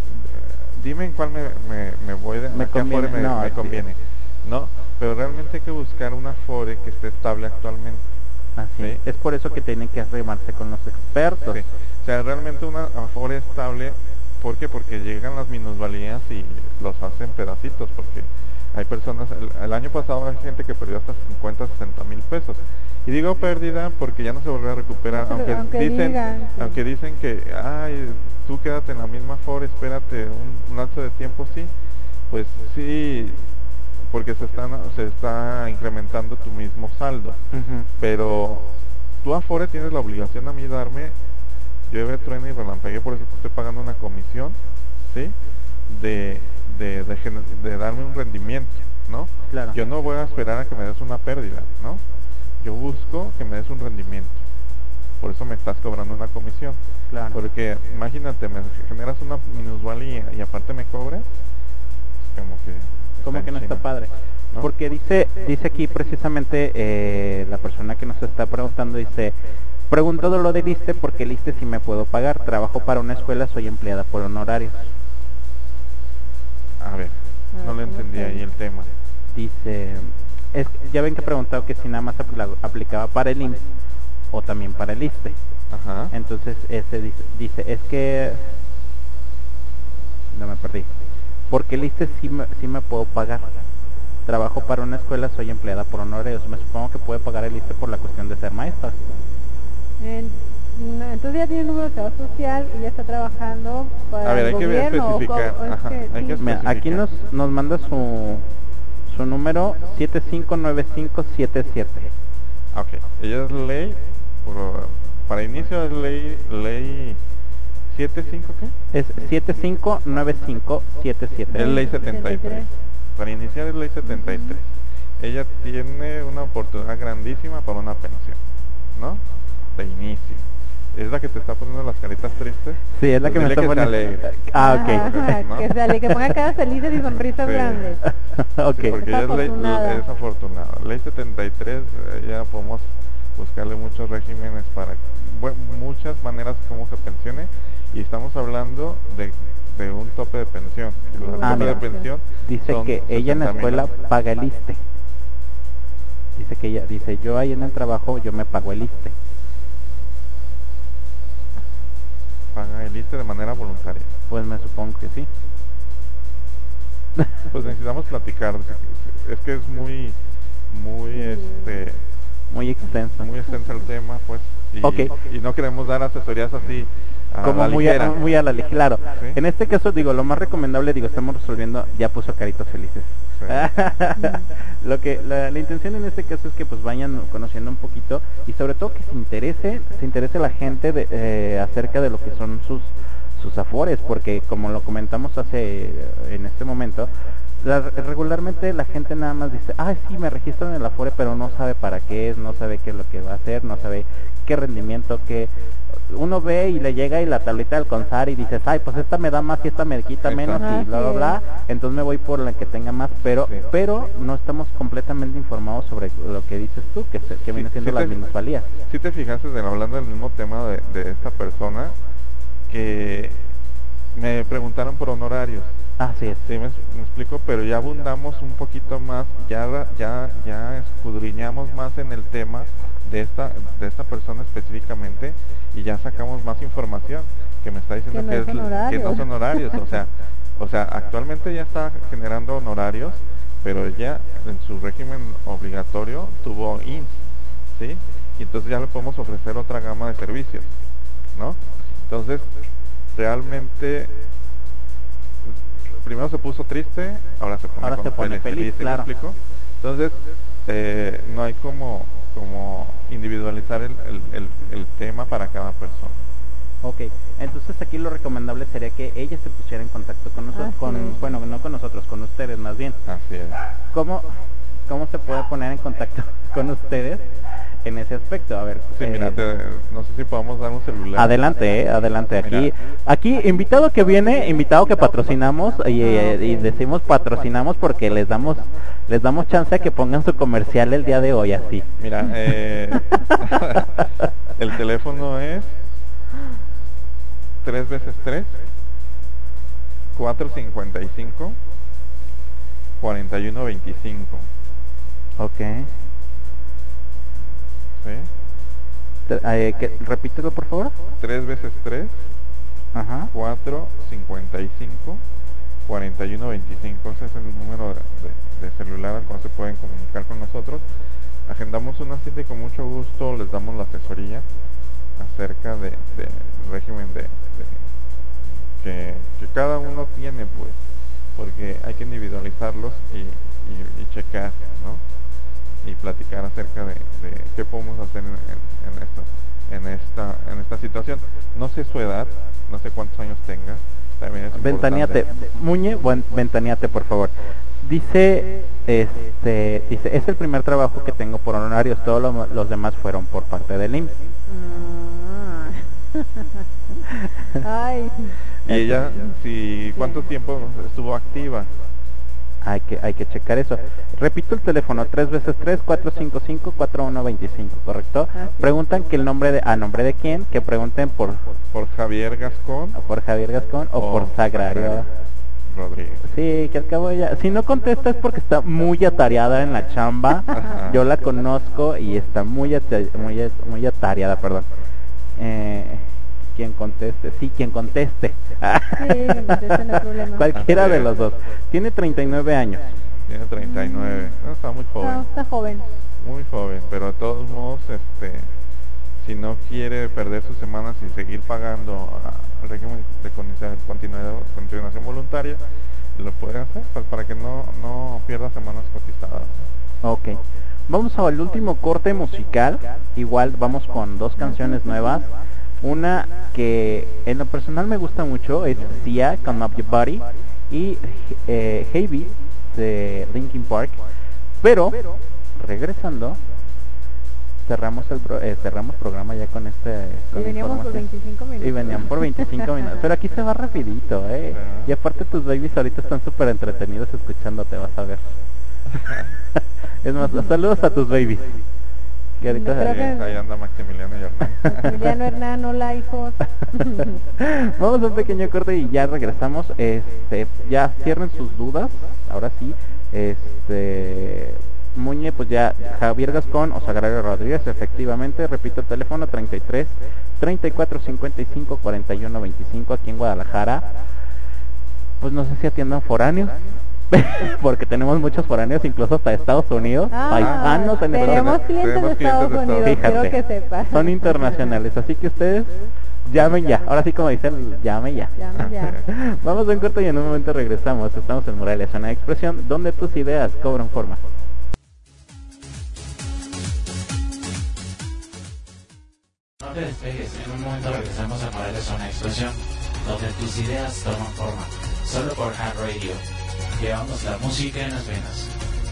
dime en cuál me, me, me voy, de, me conviene, me, no, me conviene. No, pero realmente hay que buscar una Afore que esté estable actualmente. Así ¿sí? Es por eso que tienen que arrimarse con los expertos. Sí. O sea, realmente una Afore estable, ¿por qué? Porque llegan las minusvalías y los hacen pedacitos, porque hay personas, el, el año pasado hay gente que perdió hasta cincuenta, sesenta mil pesos. Y digo pérdida porque ya no se volvió a recuperar, no, aunque, aunque dicen digan, sí. aunque dicen que, ay, tú quédate en la misma Afore, espérate un, un lapso de tiempo, sí, pues sí, porque se está, se está incrementando tu mismo saldo, uh-huh. Pero tú Afore tienes la obligación a mí darme, llueve, truena y relampaguee, por eso te estoy pagando una comisión, ¿sí? De, de, de, de darme un rendimiento, ¿no? Claro. Yo no voy a esperar a que me des una pérdida, ¿no? Yo busco que me des un rendimiento, por eso me estás cobrando una comisión, claro. Porque imagínate, me generas una minusvalía y aparte me cobras, como que... como que no está padre, ¿no? Porque dice dice aquí precisamente eh, la persona que nos está preguntando, dice, pregunto de lo del I S S S E porque el I S S S E sí me puedo pagar, trabajo para una escuela, soy empleada por honorarios. A ver, no le entendí ahí el tema. Dice, es, ya ven que he preguntado que si nada más apl aplicaba para el I M S S S E o también para el I S S S E. Ajá. Entonces ese dice, dice, es que no me perdí. Porque el I S S S E sí me, sí me puedo pagar, trabajo para una escuela, soy empleada por honorarios. Me supongo que puede pagar el I S S S T E por la cuestión de ser maestra. En, no, entonces ya tiene el número de seguridad social y ya está trabajando para A ver, el hay gobierno. que especificar. O, o, Ajá, es que, hay sí. que Mira, especificar. aquí nos, nos manda su, su número siete cinco nueve cinco siete siete. Ok, ella es ley, por, para inicio es ley, ley setenta y cinco, ¿qué? Es siete cinco nueve cinco siete siete. Es ley setenta y tres. Para iniciar es ley setenta y tres. Ella tiene una oportunidad grandísima para una pensión, ¿no? De inicio. ¿Es la que te está poniendo las caritas tristes? Sí, es la que Pues me dile está que se poniendo. alegre. Ah, ok. Ajá, ¿no? que, sale, que ponga caras felices y sonrisas Sí. grandes. Ok. Sí, porque ella es, ley, afortunada. es afortunada. Ley setenta y tres, eh, ya podemos buscarle muchos regímenes para, bueno, muchas maneras como se pensione, y estamos hablando de, de un tope de pensión. El Ah, tope mira. de pensión Dice son que ella en la sesenta mil escuela anuales. paga el I S S S T E. Dice que ella, dice, yo ahí en el trabajo yo me pago el I S S S T E. Paga el I S S S T E de manera voluntaria. Pues me supongo que sí. Pues necesitamos platicar, es que es muy, muy, este, Muy extenso. muy extenso el tema, pues, y, Ok. y no queremos dar asesorías así a Como la muy a, ligera. muy a la ligera. Claro. Sí. En este caso, digo, lo más recomendable, digo, estamos resolviendo, ya puso caritas felices. Sí. Lo que la, la intención en este caso es que pues vayan conociendo un poquito y sobre todo que se interese, se interese la gente de, eh, acerca de lo que son sus sus afores, porque como lo comentamos hace en este momento, la, regularmente la gente nada más dice, ah, sí, me registro en el afore, pero no sabe para qué es, no sabe qué es lo que va a hacer, no sabe qué rendimiento, qué... Uno ve y le llega y la tablita del CONSAR y dices, ay, pues esta me da más y esta me quita menos Exacto. y bla, bla, bla, entonces me voy por la que tenga más, pero Sí. pero no estamos completamente informados sobre lo que dices tú, que, se- que Sí, viene siendo sí las te- minusvalías. Si te fijaste, de, hablando del mismo tema de, de esta persona, que me preguntaron por honorarios. Así es. Sí, me, me explico, pero ya abundamos un poquito más, ya ya ya escudriñamos más en el tema de esta de esta persona específicamente y ya sacamos más información que me está diciendo Que no que, es es, honorario. que no son horarios, o sea, o sea, actualmente ya está generando honorarios, pero ella en su régimen obligatorio tuvo I M S S, ¿sí? Y entonces ya le podemos ofrecer otra gama de servicios, ¿no? Entonces, realmente primero se puso triste, ahora se pone, Ahora con- se pone feliz, ¿sí me claro. explico? Entonces, eh, no hay como como individualizar el, el, el, el tema para cada persona. Ok, entonces aquí lo recomendable sería que ella se pusiera en contacto con nosotros, Así con, es. bueno, no con nosotros, con ustedes más bien. Así es. ¿Cómo, cómo se puede poner en contacto con ustedes en ese aspecto? A ver, Sí, eh, mira, te- no sé si podamos dar un celular. adelante, eh, adelante. Aquí, Mira. aquí invitado que viene, invitado que patrocinamos y, eh, y decimos patrocinamos porque les damos, les damos chance a que pongan su comercial el día de hoy así. Mira, eh, el teléfono es tres veces tres, cuatro cincuenta y cinco, cuarenta y uno veinticinco. Ok. ¿Sí? Te- eh, que- repítelo por favor. tres veces tres, Ajá. cuatro cincuenta y cinco, cuarenta y uno veinticinco. Ese es el número de, de- de celular al cual se pueden comunicar con nosotros. Agendamos una cita y con mucho gusto les damos la asesoría acerca de, de régimen de, de- que, que cada uno tiene, pues, porque hay que individualizarlos y, y, y checar, ¿no? Y platicar acerca de, de qué podemos hacer en, en, en esto, en esta en esta situación. No sé su edad, no sé cuántos años tenga. También es Ventaneate, importante. Muñe, buen, ventaneate por favor. Dice, este, dice, es el primer trabajo que tengo por honorarios, todos lo- los demás fueron por parte del I M S S. Ah. Ay, Y ella, si ¿cuánto tiempo estuvo activa? Hay que, hay que checar eso. Repito el teléfono, tres veces tres, cuatro cinco cinco, cuatro uno veinticinco, ¿correcto? Preguntan que el nombre de, a nombre de quién, que pregunten por, Por Javier Gascón por Javier Gascón o, o por Sagrario. Sagrario Rodríguez. Sí, que al cabo ella, si no contesta es porque está muy atareada en la chamba. Ajá. Yo la conozco y está muy ata- muy muy atareada, perdón. Eh, quien conteste, sí, quien conteste. sí, quien conteste, no hay problema. Cualquiera Así de es. los dos. Tiene treinta y nueve años. Tiene treinta y nueve. No, está muy joven. No, está joven. Muy joven, pero de todos modos, este, si no quiere perder sus semanas y seguir pagando al régimen de continuación, continuación voluntaria, lo puede hacer, pues, para que no, no pierda semanas cotizadas. Ok. Vamos al último corte musical. Igual vamos con dos canciones nuevas. Una que en lo personal me gusta mucho es Sia con Up Your Body y eh, Heavy de Linkin Park. Pero regresando, cerramos el pro, eh, cerramos programa ya con este con y veníamos por veinticinco minutos. Y venían por veinticinco minutos. Pero aquí se va rapidito, eh. Y aparte tus babies ahorita están súper entretenidos escuchándote, vas a ver. Es más, saludos a tus babies. Que ahorita no, que... ahí anda Maximiliano y Hernán. Maximiliano, Hernán, hola hijos. Vamos a un pequeño corte y ya regresamos. Este, ya cierren sus dudas. Ahora sí, este Muñe, pues ya Javier Gascón o Sagrario Rodríguez, efectivamente, repito el teléfono treinta y tres, treinta y cuatro, cincuenta y cinco, cuarenta y uno, veinticinco aquí en Guadalajara. Pues no sé si atiendan foráneos. Porque tenemos muchos foráneos, incluso hasta Estados Unidos. Ah, paisanos en tenemos Estados clientes tenemos de Estados clientes de Unidos, Fíjate, quiero que sepas. son internacionales, así que ustedes llamen ya. Ahora sí, como dicen, llamen ya. Llamen ya. Vamos a un corto y en un momento regresamos. Estamos en Moralia, zona de expresión, donde tus ideas cobran forma. No te despegues, en un momento regresamos a Moralia, zona de expresión, donde tus ideas toman forma. Solo por Hard Radio. Llevamos la música en las venas.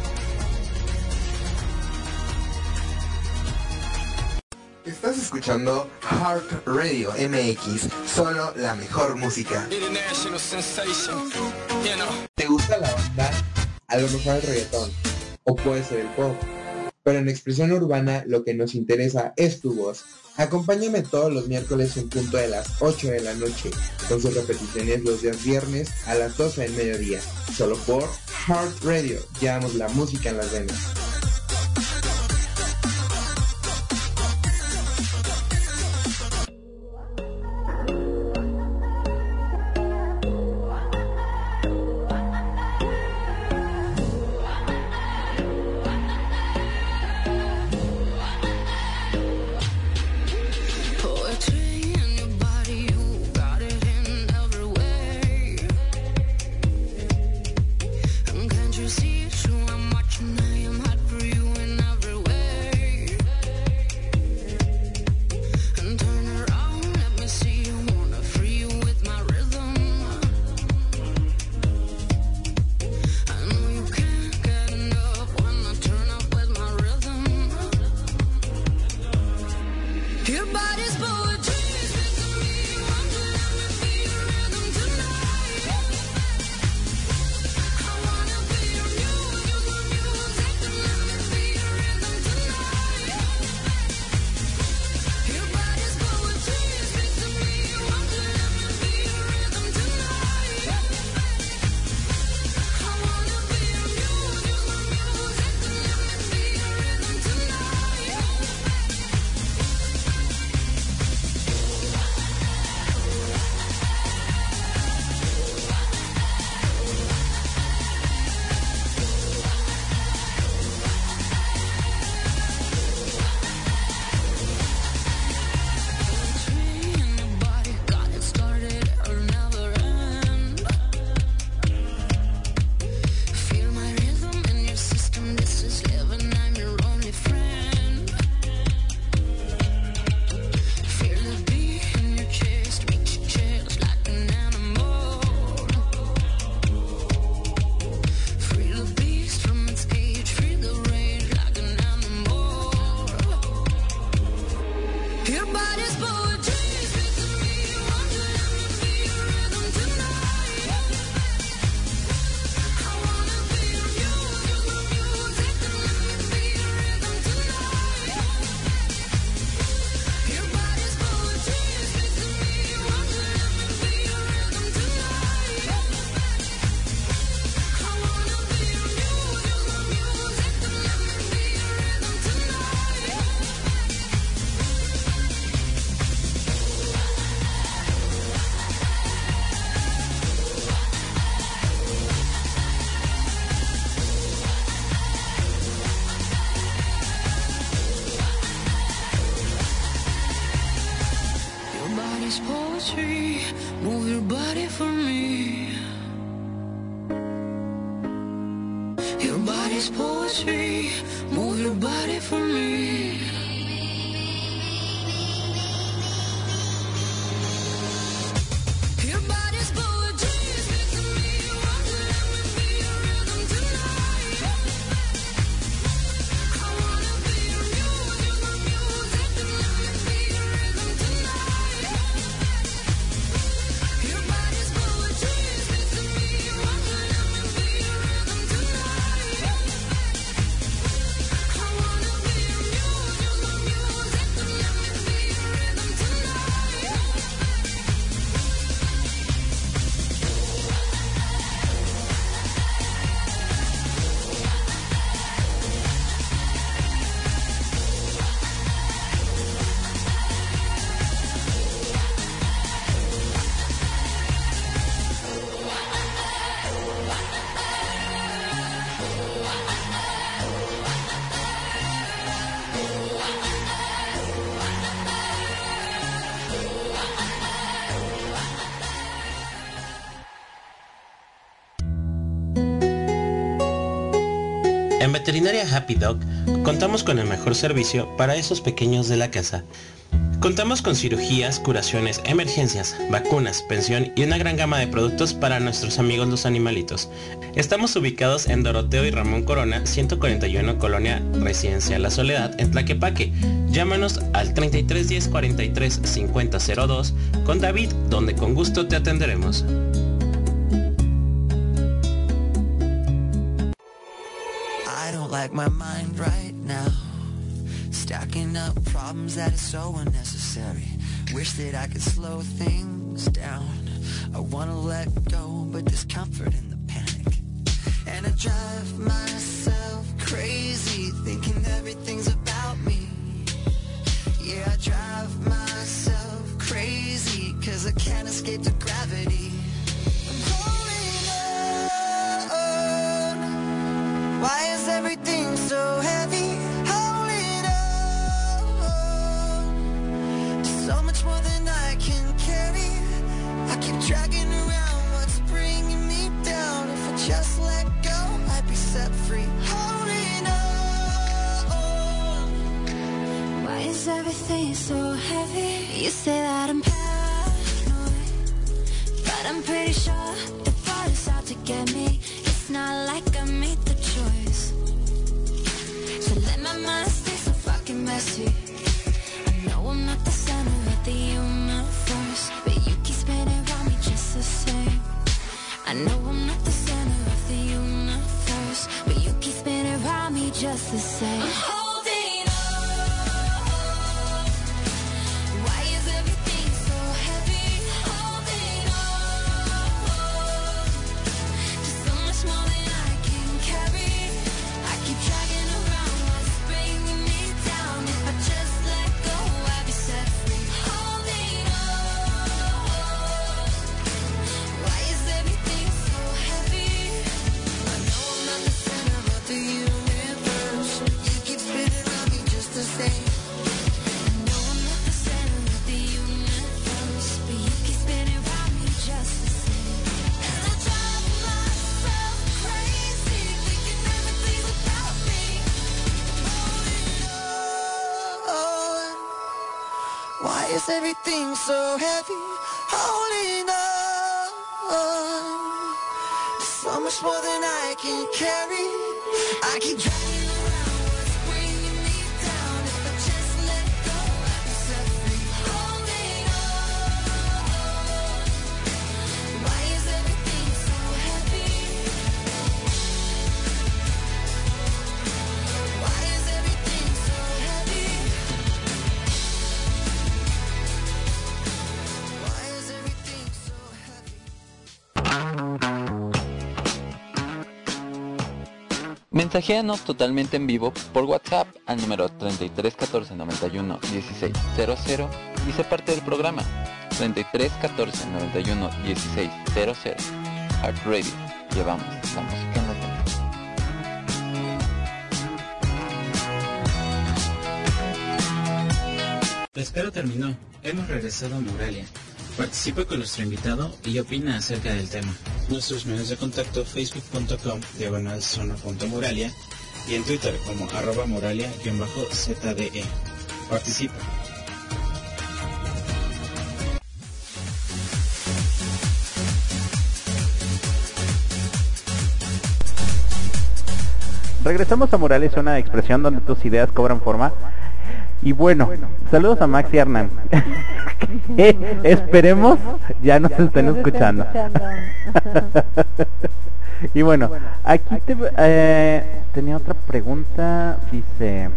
Estás escuchando Heart Radio M X, solo la mejor música. ¿Te gusta la banda? A lo mejor el reggaetón, o puede ser el pop. Pero en Expresión Urbana lo que nos interesa es tu voz. Acompáñame todos los miércoles en punto de las ocho de la noche, con sus repeticiones los días viernes a las doce del mediodía, solo por Heart Radio. Llevamos la música en las venas. See, so I'm watching, I am hot. body for me. Your body's poetry. Move your body for me. Your body's poetry. Speak to me. Want to let me be your rhythm tonight. I wanna be your muse. You're my music. And let me be your rhythm tonight. Your body's poetry. Speak to me. Want to let me be your rhythm tonight. I wanna be your muse. You're my music. And let me be your rhythm tonight. En Veterinaria Happy Dog contamos con el mejor servicio para esos pequeños de la casa. Contamos con cirugías, curaciones, emergencias, vacunas, pensión y una gran gama de productos para nuestros amigos los animalitos. Estamos ubicados en Doroteo y Ramón Corona, ciento cuarenta y uno, Colonia Residencial La Soledad, en Tlaquepaque. Llámanos al treinta y tres diez cuarenta y tres cincuenta cero dos con David, donde con gusto te atenderemos. I don't like my mind right now. Stacking up problems that is so unnecessary. Wish that I could slow things down. I wanna let go, but there's comfort in the panic. And I drive myself crazy, thinking everything's about me. Yeah, I drive myself crazy, cause I can't escape the gravity. I'm holding on. Why is everything so heavy? Holding on to so much more than I can carry. I keep dragging around what's bringing me down. If I just let go, I'd be set free. Holding on. Why is everything so heavy? You say that I'm paranoid, but I'm pretty sure the thought is out to get me. It's not like I made the choice, so let my mind stay so fucking messy. I know I'm not the center of the universe, but you keep spinning around me just the same. I know I'm not the center of the universe, but you keep spinning around me just the same. I'm holding on. Why is everything so heavy? Holding on to so much more than I can carry. I keep dragging around what's bringing me down. If I just let go, I'd be set free. Holding on. Why is everything so heavy? I know I'm not the center of the universe. You keep spinning around me just the same. I know I'm not the center of the universe, but you keep spinning around me just the same. And I drive myself crazy, thinking everything's about me. on. Why is everything so heavy? Holding on to so much more than I can carry. I keep dragging around what's bringing me down. If I just let go, I'd be set free. Holding on. Why is everything so heavy? Why is everything so heavy? Why is everything so heavy? Mensajeanos totalmente en vivo por WhatsApp al número treinta y tres catorce noventa y uno dieciséis cero cero y sé parte del programa. treinta y tres catorce noventa y uno dieciséis cero cero. Heart Radio, llevamos la música en la tele. La espera terminó. Hemos regresado a Morelia. Participa con nuestro invitado y opina acerca del tema. Nuestros medios de contacto: facebook punto com diagonal zona punto muralia y en Twitter como arroba muralia-zde. Participa. Regresamos a Murales, una expresión donde tus ideas cobran forma. Y bueno, saludos a Max y Hernán. eh, esperemos ya nos estén escuchando. Y bueno, aquí te, eh, tenía otra pregunta. Dice,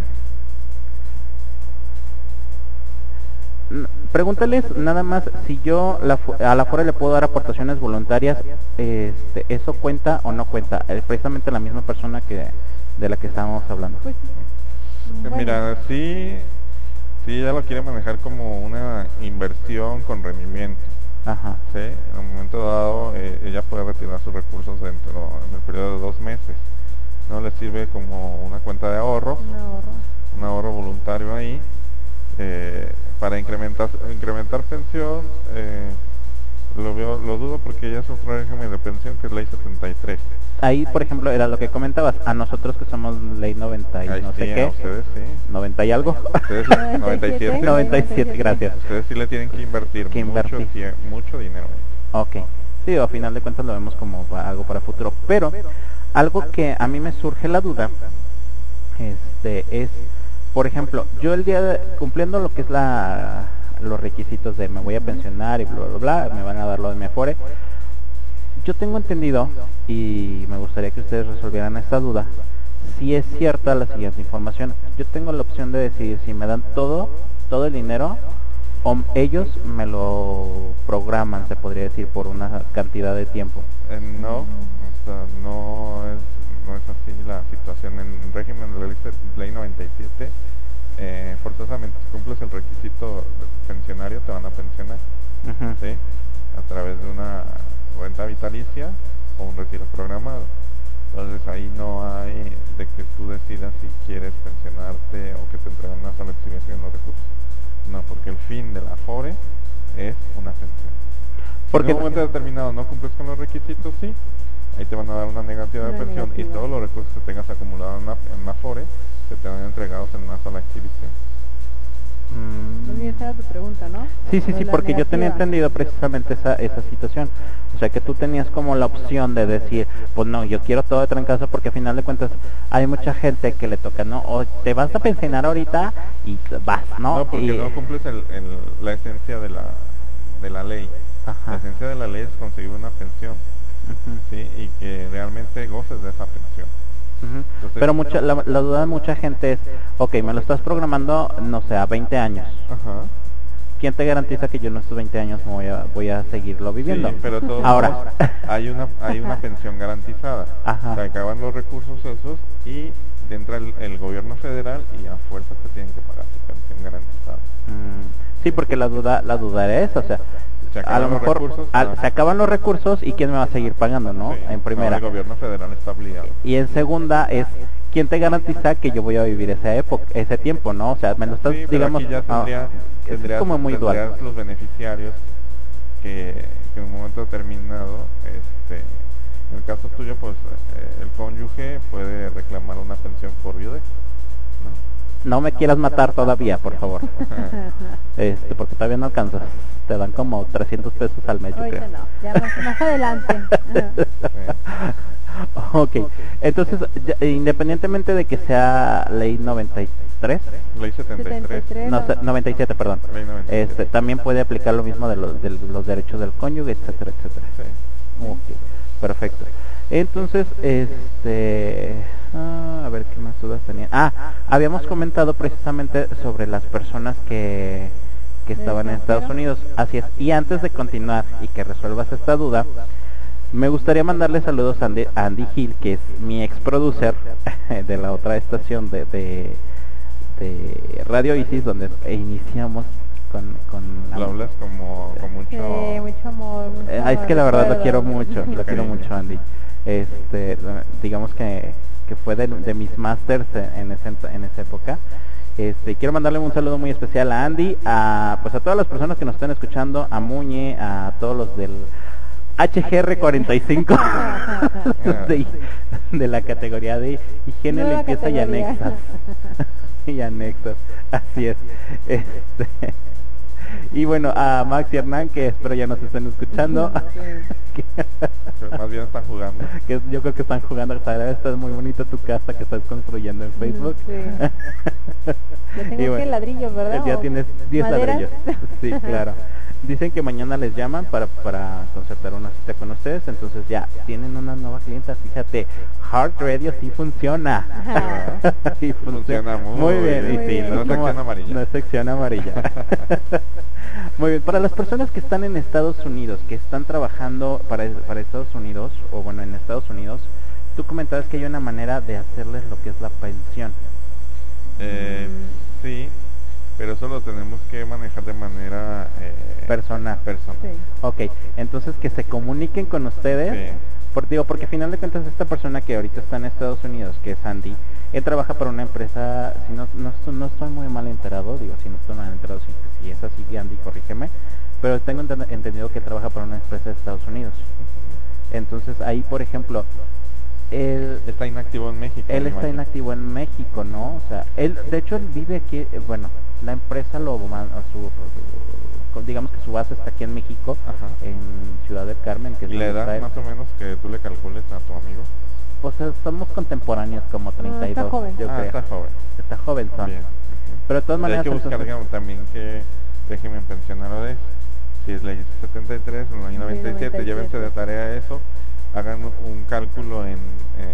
pregúntales nada más si yo la, a la Afore le puedo dar aportaciones voluntarias. Este, ¿eso cuenta o no cuenta? Es precisamente la misma persona que de la que estábamos hablando. Pues, bueno. Mira, sí, sí, ella lo quiere manejar como una inversión con rendimiento. Ajá. Sí, en un momento dado eh, ella puede retirar sus recursos dentro en el periodo de dos meses. No le sirve como una cuenta de ahorro, un ahorro, un ahorro voluntario ahí eh, para incrementar incrementar pensión. Eh, lo veo, lo dudo porque ella es otro régimen de pensión que es ley setenta y tres. Ahí, por ejemplo, era lo que comentabas, a nosotros que somos ley noventa y Ahí no sí, sé a qué, ustedes sí. noventa y algo. Ustedes noventa y siete. noventa y siete, gracias. Ustedes sí le tienen que invertir, Que mucho, invertir. tie- mucho dinero. Ok, sí, a final de cuentas lo vemos como pa- algo para futuro, pero algo que a mí me surge la duda este es, por ejemplo, yo el día de, cumpliendo lo que es la los requisitos de me voy a pensionar y bla bla bla, me van a dar lo de mi Afore. Yo tengo entendido, y me gustaría que ustedes resolvieran esta duda, si es cierta la siguiente información. Yo tengo la opción de decidir si me dan todo, todo el dinero, o ellos me lo programan, se podría decir, por una cantidad de tiempo. Eh, no, o sea, no es, no es así la situación en el régimen de la ley, ley noventa y siete. Eh, forzosamente, si cumples el requisito pensionario, te van a pensionar, Uh-huh. ¿sí? A través de una renta vitalicia o un retiro programado. Entonces ahí no hay de que tú decidas si quieres pensionarte o que te entreguen una sola exhibición de los recursos. No, porque el fin de la Afore es una pensión. Porque en un momento determinado no cumples con los requisitos, sí, ahí te van a dar una negativa Una de pensión negativa. y todos los recursos que tengas acumulados en la, en la Afore se te van entregados en una sola exhibición. No ni esa era tu pregunta, ¿no? Sí, sí, Lo sí, de la porque yo tenía negativa. entendido precisamente esa esa situación. O sea, que tú tenías como la opción de decir, pues no, yo quiero todo de trancazo, porque a final de cuentas hay mucha gente que le toca, ¿no? O te vas a pensionar ahorita y vas, ¿no? No, porque y, no cumples el, el- la esencia de la, de la ley. Ajá. La esencia de la ley es conseguir una pensión, Ujú, ¿sí? Y que realmente goces de esa pensión. ujú. Entonces- Pero mucha, la, la duda de mucha gente es, ok, me lo estás programando, no sé, a veinte años. Ajá. ¿Quién te garantiza que yo en estos veinte años me voy a, voy a seguirlo viviendo? Sí, pero de todos Ahora. modos, hay una hay una pensión garantizada. Ajá. Se acaban los recursos esos y entra el, el gobierno federal y a fuerza te tienen que pagar tu pensión garantizada. Mm, sí, porque la duda la duda era esa, o sea, Se a acaban lo los mejor recursos, al- ah. se acaban los recursos y quién me va a seguir pagando, ¿no? Sí, En no, primera. el gobierno federal está obligado. Y en segunda es, ¿quién te garantiza que yo voy a vivir esa época, ese tiempo, no? O sea, me lo estás, Sí, pero digamos, aquí ya ah, tendría, es tendrías, como muy dual. tendrías los beneficiarios que, que en un momento determinado, este, en el caso tuyo, pues eh, el cónyuge puede reclamar una pensión por viudez, ¿no? No me quieras matar todavía, por favor. Este, porque todavía no alcanzas. Te dan como trescientos pesos al mes, yo Ahorita creo. no, ya más, más adelante. Ajá. Ok, entonces, ya, independientemente de que sea ley noventa y tres, Ley setenta y tres. setenta y tres, no, se- noventa y siete, perdón, Ley noventa y siete. este, también puede aplicar lo mismo de los, de los derechos del cónyuge, etcétera, etcétera. Sí. Ok, perfecto. Entonces, este, ah, a ver qué más dudas tenía. Ah, habíamos comentado precisamente sobre las personas que, que estaban en Estados Unidos. Así es. Y antes de continuar y que resuelvas esta duda, me gustaría mandarle saludos a Andy, a Andy Hill, que es mi ex producer de la otra estación de, de, de Radio Isis, donde iniciamos con, con la- Lo hablas como con mucho... Sí, mucho amor. mucho Eh, ah, es que la verdad lo recuerdo. quiero mucho, lo quiero mucho, Andy. Este, digamos que, que fue de, de mis masters en, ese, ent- en esa época. Este, quiero mandarle un saludo muy especial a Andy, a pues a todas las personas que nos están escuchando, a Muñe, a todos los del H G R cuarenta y cinco de, de la categoría de higiene, Nueva limpieza y categoría. anexas. Y anexas, así es. Este, y bueno, a Max y Hernán, que espero ya nos estén escuchando. que, Pero más bien están jugando. que yo creo que están jugando. Esta es muy bonita tu casa que estás construyendo en Facebook. Sí. Ya tengo Y que bueno, ladrillos, ¿verdad? ya ¿O tienes diez maderas? ladrillos. Sí, claro. Dicen que mañana les llaman para, para concertar una cita con ustedes, entonces ya tienen una nueva clienta. Fíjate, Heart Radio sí funciona. Sí Funciona muy muy bien. bien. Y sí, No es como- sección amarilla. No es sección amarilla. Muy bien, para las personas que están en Estados Unidos, que están trabajando para, para Estados Unidos, o bueno, en Estados Unidos, tú comentabas que hay una manera de hacerles lo que es la pensión. Eh, sí, pero eso lo tenemos que manejar de manera eh, Personal. personal. Sí. Ok, entonces que se comuniquen con ustedes. Sí. Por, digo, porque al final de cuentas esta persona que ahorita está en Estados Unidos, que es Andy, él trabaja para una empresa, si no, no, estoy- no estoy muy mal enterado, digo, si no estoy mal enterado, si, si es así, Andy, corrígeme, pero tengo enten- entendido que él trabaja para una empresa de Estados Unidos. Entonces ahí, por ejemplo, él, Está inactivo en México. él me está imagino. inactivo en México, ¿no? O sea, él, de hecho, él vive aquí, eh, bueno, la empresa lo man- a su, digamos que su base está aquí en México, Ajá. en Ciudad del Carmen, que es ¿Y la donde edad está él. más o menos que tú le calcules a tu amigo? Pues eh, somos contemporáneos, como treinta y dos, está joven. yo Ah, creo. está joven. Está joven, son. Bien. Pero de todas Y maneras, hay que buscar entonces- digamos, también que régimen pensionero de si es ley setenta y tres o ley noventa y siete, noventa y llévense siete. de tarea eso, hagan un cálculo en,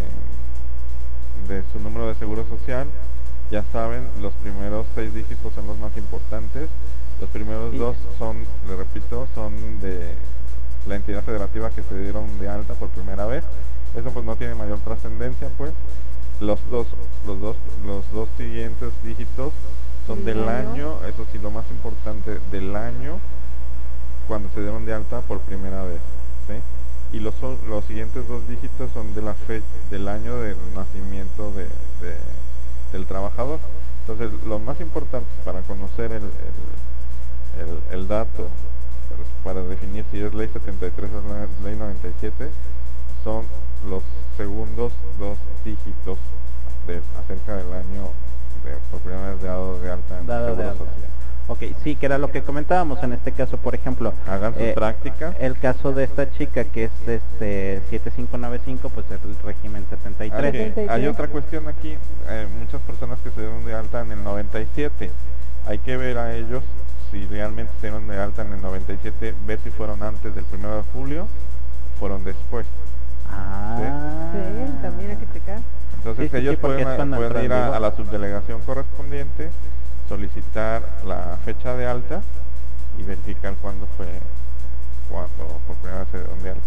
en- de su número de seguro social. Ya saben, los primeros seis dígitos son los más importantes. Los primeros Sí. dos son, le repito, son de la entidad federativa que se dieron de alta por primera vez. Eso pues no tiene mayor trascendencia, pues. Los dos, los dos, los dos siguientes dígitos son ¿Del del año? año, eso sí, lo más importante, del año cuando se dieron de alta por primera vez, ¿sí? Y los, o- los siguientes dos dígitos son de la fecha, del año del nacimiento de, de- del trabajador. Entonces, lo más importante para conocer el, el, el, el dato, para, para definir si es ley setenta y tres o la- ley noventa y siete, son los segundos dos dígitos de acerca del año de, por primera vez dado de alta en el Dado de Seguro alta. Social. Ok, sí, que era lo que comentábamos en este caso, por ejemplo. Hagan su eh, práctica. El caso de esta chica que es este siete cinco nueve cinco, pues es el régimen setenta y Ah, tres. ok. setenta y tres. Hay otra cuestión aquí, eh, muchas personas que se dieron de alta en el noventa y siete, hay que ver a ellos si realmente se dieron de alta en el noventa y siete, ver si fueron antes del primero de julio o fueron después. Ah. Sí, también hay que checar. Entonces Sí, sí, ellos sí, porque pueden, es cuando pueden entra en ir a, vigor. a la subdelegación correspondiente, solicitar la fecha de alta y verificar cuándo fue, cuando por primera vez se dieron de alta,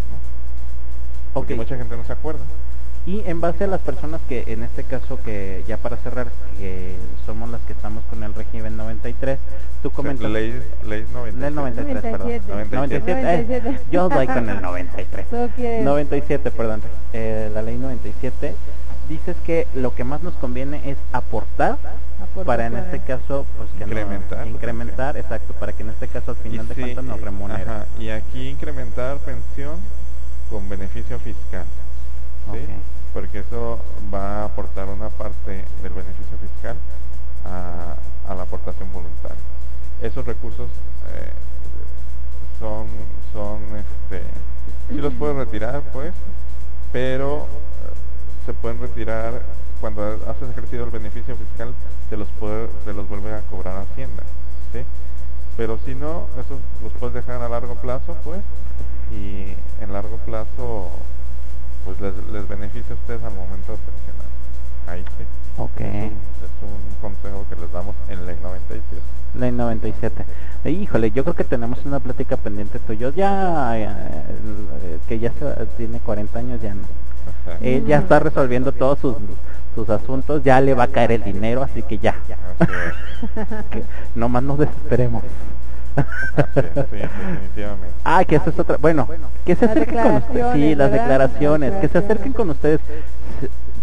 ¿no? Porque Ok. mucha gente no se acuerda. Y en base a las personas que, en este caso, que ya para cerrar, que somos las que estamos con el régimen noventa y tres, tú comentas... Ley, ley noventa y siete. Del noventa y tres, perdón. noventa y siete. noventa y siete, noventa y eh, siete. yo doy con el noventa y tres. Todo quiere- noventa y siete, perdón. Eh, la ley noventa y siete, dices que lo que más nos conviene es aportar, Aportar para en para- este caso, pues que no- Incrementar. incrementar, exacto, para que en este caso al final Y de sí, cuentas nos eh, remunere. ajá, y aquí incrementar pensión con beneficio fiscal, ¿sí? Ok. Porque eso va a aportar una parte del beneficio fiscal a, a la aportación voluntaria. Esos recursos eh, son, son, este, sí los puedes retirar, pues, pero eh, se pueden retirar cuando has ejercido el beneficio fiscal, te los puede, te los vuelve a cobrar Hacienda, ¿sí? Pero si no, esos los puedes dejar a largo plazo, pues, y en largo plazo, pues les, les beneficia a ustedes al momento de pensionar. Ahí sí. Ok. Es un, es un consejo que les damos en ley noventa y siete. Ley noventa y siete. Eh, Híjole, yo creo que tenemos una plática pendiente tuyo. Ya, eh, eh, que ya se- tiene cuarenta años, ya no. Ajá. Él ya está resolviendo todos sus, sus asuntos, ya le va a caer el dinero, así que ya. Así es. Que nomás nos desesperemos. Así es, sí, definitivamente. Ah, que eso es otra. Bueno, que se Las acerquen con ustedes. Sí, declaraciones, las ¿verdad? declaraciones. Las Que se acerquen declaraciones. con ustedes. S-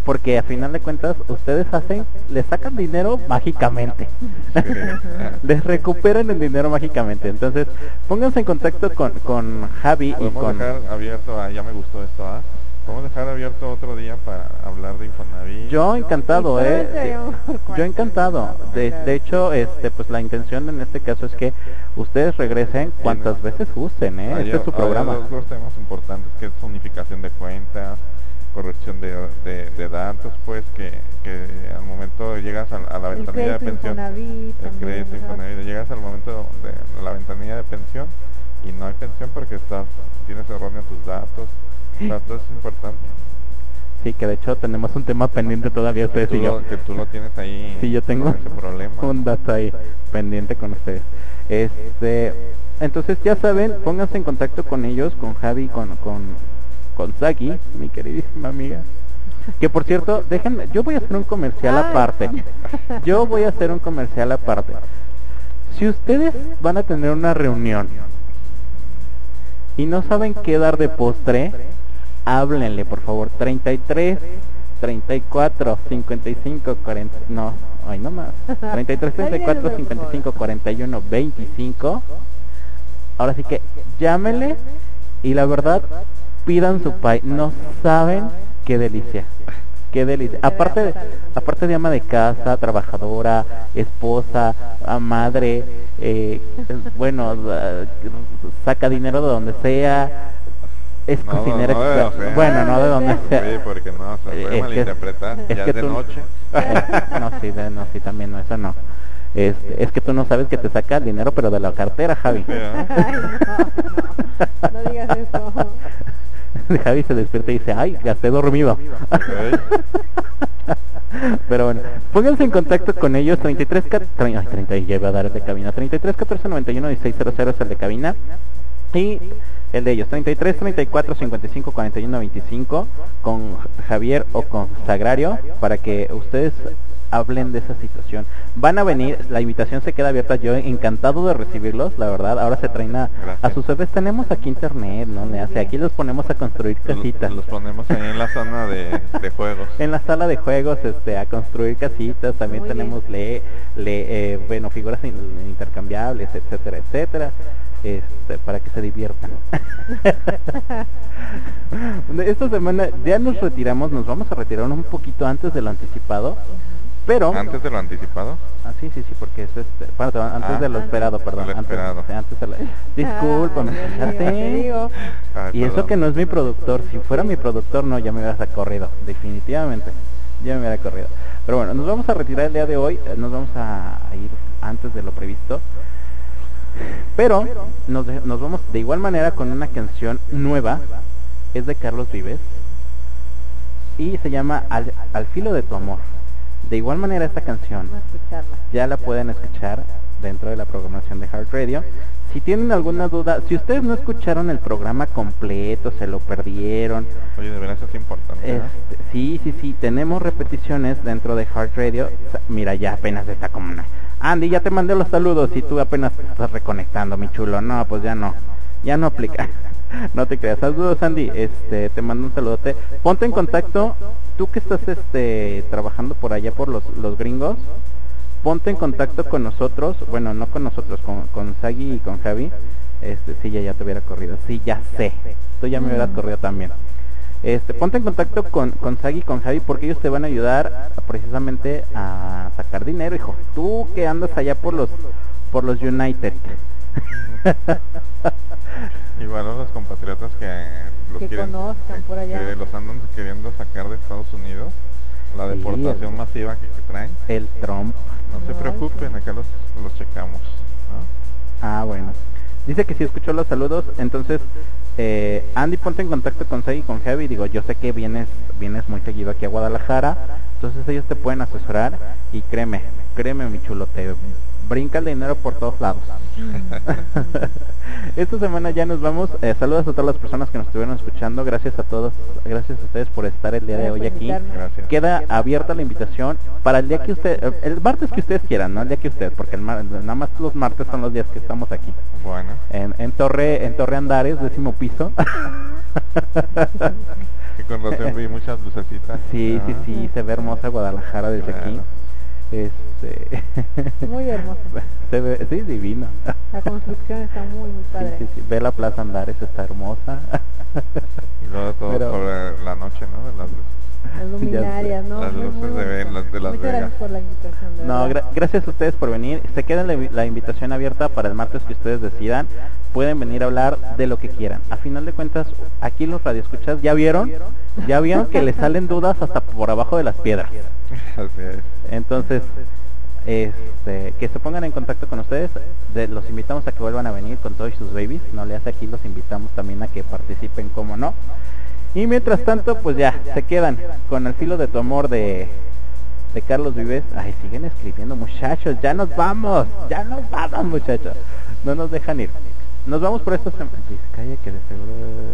porque a final de cuentas ustedes hacen, les sacan dinero mágicamente, les recuperan el dinero mágicamente. Entonces pónganse en contacto con, con Javi y Podemos con... dejar abierto, ah, ya me gustó esto, ¿ah? Podemos dejar abierto otro día para hablar de Infonavit. Yo encantado, eh. Yo encantado. De, de hecho, este, pues la intención en este caso es que ustedes regresen cuantas veces gusten, eh. Hay, este es su programa. Hay otros temas importantes que es unificación de cuentas, corrección de, de, de datos, pues que, que al momento llegas a, a la ventanilla de pensión, el crédito Infonavit, llegas al momento de la ventanilla de pensión y no hay pensión porque estás tienes erróneo tus datos. Esto es importante. Sí, que de hecho tenemos un tema pendiente todavía ustedes y yo. Lo, que tú lo tienes ahí. Sí, yo tengo ese problema, un dato ahí pendiente con ustedes. Este, entonces ya saben, pónganse en contacto con ellos, con Javi, con con con Saki, mi queridísima amiga. Que por cierto, déjenme, yo voy a hacer un comercial aparte. Yo voy a hacer un comercial aparte. Si ustedes van a tener una reunión y no saben qué dar de postre, háblenle por favor. Treinta y tres, treinta y cuatro, cincuenta y cinco, cuarenta, no, ay no más. Treinta y tres, treinta y cuatro, cincuenta y cinco, cuarenta y uno, veinticinco. Ahora sí que llámenle y la verdad pidan su pie. No saben qué delicia. Qué delicia. Aparte de, aparte de ama de casa, trabajadora, esposa, madre, eh, bueno, saca dinero de donde sea, es no, cocinera, no, no sea. Bueno, no de donde sea. Sí, porque no, se puede es malinterpretar, que, ya es que de tú, noche. Eh, no, sí, de, no, sí, también no, eso no. Es, es que tú no sabes que te saca el dinero, pero de la cartera, Javi. Sí, ¿eh? Ay, no, no, no digas eso. Javi se despierta y dice, ay, ya estoy dormido. Okay. Pero bueno, pónganse en contacto con ellos. Treinta y tres, ay, treinta, ya iba a dar el de cabina. Treinta y tres, catorce, noventa y uno, dieciséis, cero cero es el de cabina. Y el de ellos, treinta y tres, treinta y cuatro, cincuenta y cinco, cuarenta y uno, veinticinco, con Javier o con Sagrario, para que ustedes hablen de esa situación. Van a venir, la invitación se queda abierta, yo encantado de recibirlos, la verdad. Ahora se traen a, a sus bebés, tenemos aquí internet, ¿no? Le hace, aquí los ponemos a construir casitas. Los ponemos ahí en la zona de, de juegos. En la sala de juegos, este, a construir casitas, también Muy tenemos le, le eh, bueno, figuras in, intercambiables, etcétera, etcétera. Este, para que se diviertan. Esta semana ya nos retiramos, nos vamos a retirar un poquito antes de lo anticipado, pero antes de lo anticipado. Ah, sí, sí, sí, porque es este, bueno, antes ah, de lo esperado, perdón, lo antes, esperado. antes de lo, discúlpame, fíjate. Ay, y eso que no es mi productor, si fuera mi productor no, ya me hubieras corrido, definitivamente, ya me hubiera corrido. Pero bueno, nos vamos a retirar el día de hoy, nos vamos a, a ir antes de lo previsto. Pero nos, de, nos vamos de igual manera con una canción nueva, es de Carlos Vives y se llama Al, Al filo de tu amor. De igual manera esta canción ya la pueden escuchar dentro de la programación de Heart Radio. Si tienen alguna duda, si ustedes no escucharon el programa completo, se lo perdieron. Oye, de verdad eso es importante, ¿no? Este, sí, sí, sí, tenemos repeticiones dentro de Heart Radio. Mira, ya apenas está como una... Andy, ya te mandé los saludos y tú apenas te estás reconectando, mi chulo. No, pues ya no, ya no aplica. No te creas. Saludos, Andy, este, te mando un saludote. Ponte en contacto, tú que estás este trabajando por allá por los, los gringos, ponte en contacto con nosotros, bueno, no con nosotros, con, con Sagi y con Javi. Este, sí, ya, ya te hubiera corrido, sí, ya sé, tú ya me hubieras corrido también. Este, ponte en contacto con, con Sagi y con Javi porque ellos te van a ayudar a, precisamente a sacar dinero, hijo. Tú que andas allá por los por los United. Igual a los compatriotas que los que quieren, conozcan por allá, que los andan queriendo sacar de Estados Unidos, la sí, deportación el, masiva que, que traen. El Trump. No se preocupen, acá los, los checamos, ¿no? Ah, bueno. Dice que si escuchó los saludos, entonces eh, Andy, ponte en contacto con Sagi y con Javi. Digo, yo sé que vienes vienes muy seguido aquí a Guadalajara, entonces ellos te pueden asesorar y créeme, créeme mi chulo, te brinca el dinero por todos lados. Esta semana ya nos vamos. Eh, saludos a todas las personas que nos estuvieron escuchando. Gracias a todos, gracias a ustedes por estar el día de hoy aquí. Gracias. Queda abierta la invitación para el día que usted, el martes que ustedes quieran, no el día que ustedes, porque el mar, nada más los martes son los días que estamos aquí. Bueno. En, en Torre, en Torre Andares, décimo piso. que con razón vi muchas lucecitas. Sí, sí, sí, se ve hermosa Guadalajara desde Claro. aquí. Este... Muy hermosa. Se ve, sí, divino. La construcción está muy, muy padre. Sí, sí, sí. Ve la Plaza Andares, está hermosa. Y luego todo Pero- sobre la noche, ¿no? De las luces. Las luminarias, ¿no? Las Muy, luces muy de, Ve- bonito. las de Las Muchas Vegas. gracias por la invitación. de No, verdad. gra- gracias a ustedes por venir. Se queda la, la invitación abierta para el martes que ustedes decidan. Pueden venir a hablar de lo que quieran. A final de cuentas, aquí los radioescuchas, ¿ya vieron? Ya vieron que les salen dudas hasta por abajo de las piedras. Así es. Entonces, este, que se pongan en contacto con ustedes. De- los invitamos a que vuelvan a venir con todos sus babies. No le hace aquí, los invitamos también a que participen, como no. Y mientras tanto, pues ya, se quedan con El filo de tu amor de, de Carlos Vives. Ay, siguen escribiendo, muchachos, ya nos vamos, ya nos vamos, muchachos. No nos dejan ir. Nos vamos por esta semana. Dice, calla que de seguro...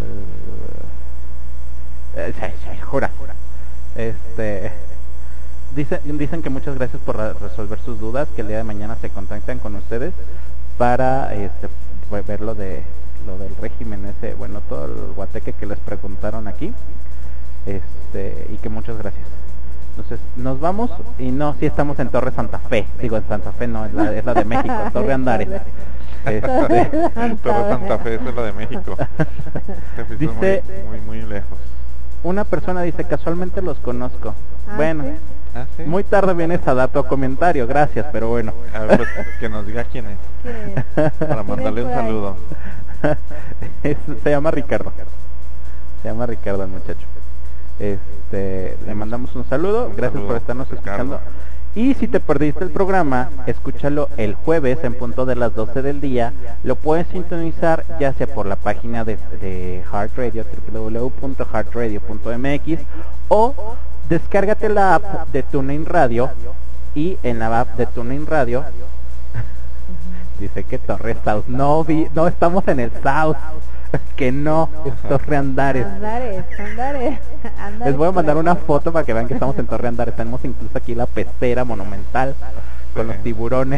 Eh, sí, sí, jura. Este... Dicen, dicen que muchas gracias por ra- resolver sus dudas, que el día de mañana se contactan con ustedes para este, pues, ver lo de lo del régimen ese, bueno, todo el guateque que les preguntaron aquí, este, y que muchas gracias. Entonces, nos vamos, y no, sí estamos en Torre Santa Fe, digo en Santa Fe, no, es la, es la de México, Torre Andares. Este, Torre Santa Fe, esa es la de México. Te fuiste Dice- muy, muy, muy lejos. una persona dice, casualmente los conozco. Ah, Bueno, ¿sí? ¿Ah, sí? muy tarde vienes a dar tu comentario, gracias, pero bueno. A ver, pues, que nos diga quién es, ¿Quién es? para mandarle un por ahí? saludo. Es- se llama Ricardo. Se llama Ricardo el muchacho. Este, le mandamos un saludo, Un gracias saludo, por estarnos Ricardo. escuchando. Y si te perdiste el programa, escúchalo el jueves en punto de las doce del día. Lo puedes sintonizar ya sea por la página de, de Heart Radio, doble u doble u doble u punto heart radio punto m x, o descárgate la app de TuneIn Radio, y en la app de TuneIn Radio dice que Torre South. No, vi, no estamos en el South. Que no, es Torre Andares. Andares, Andares. Andares Les voy a por mandar ahí. una foto para que vean que estamos en Torre Andares. Tenemos incluso aquí la pecera monumental con los tiburones.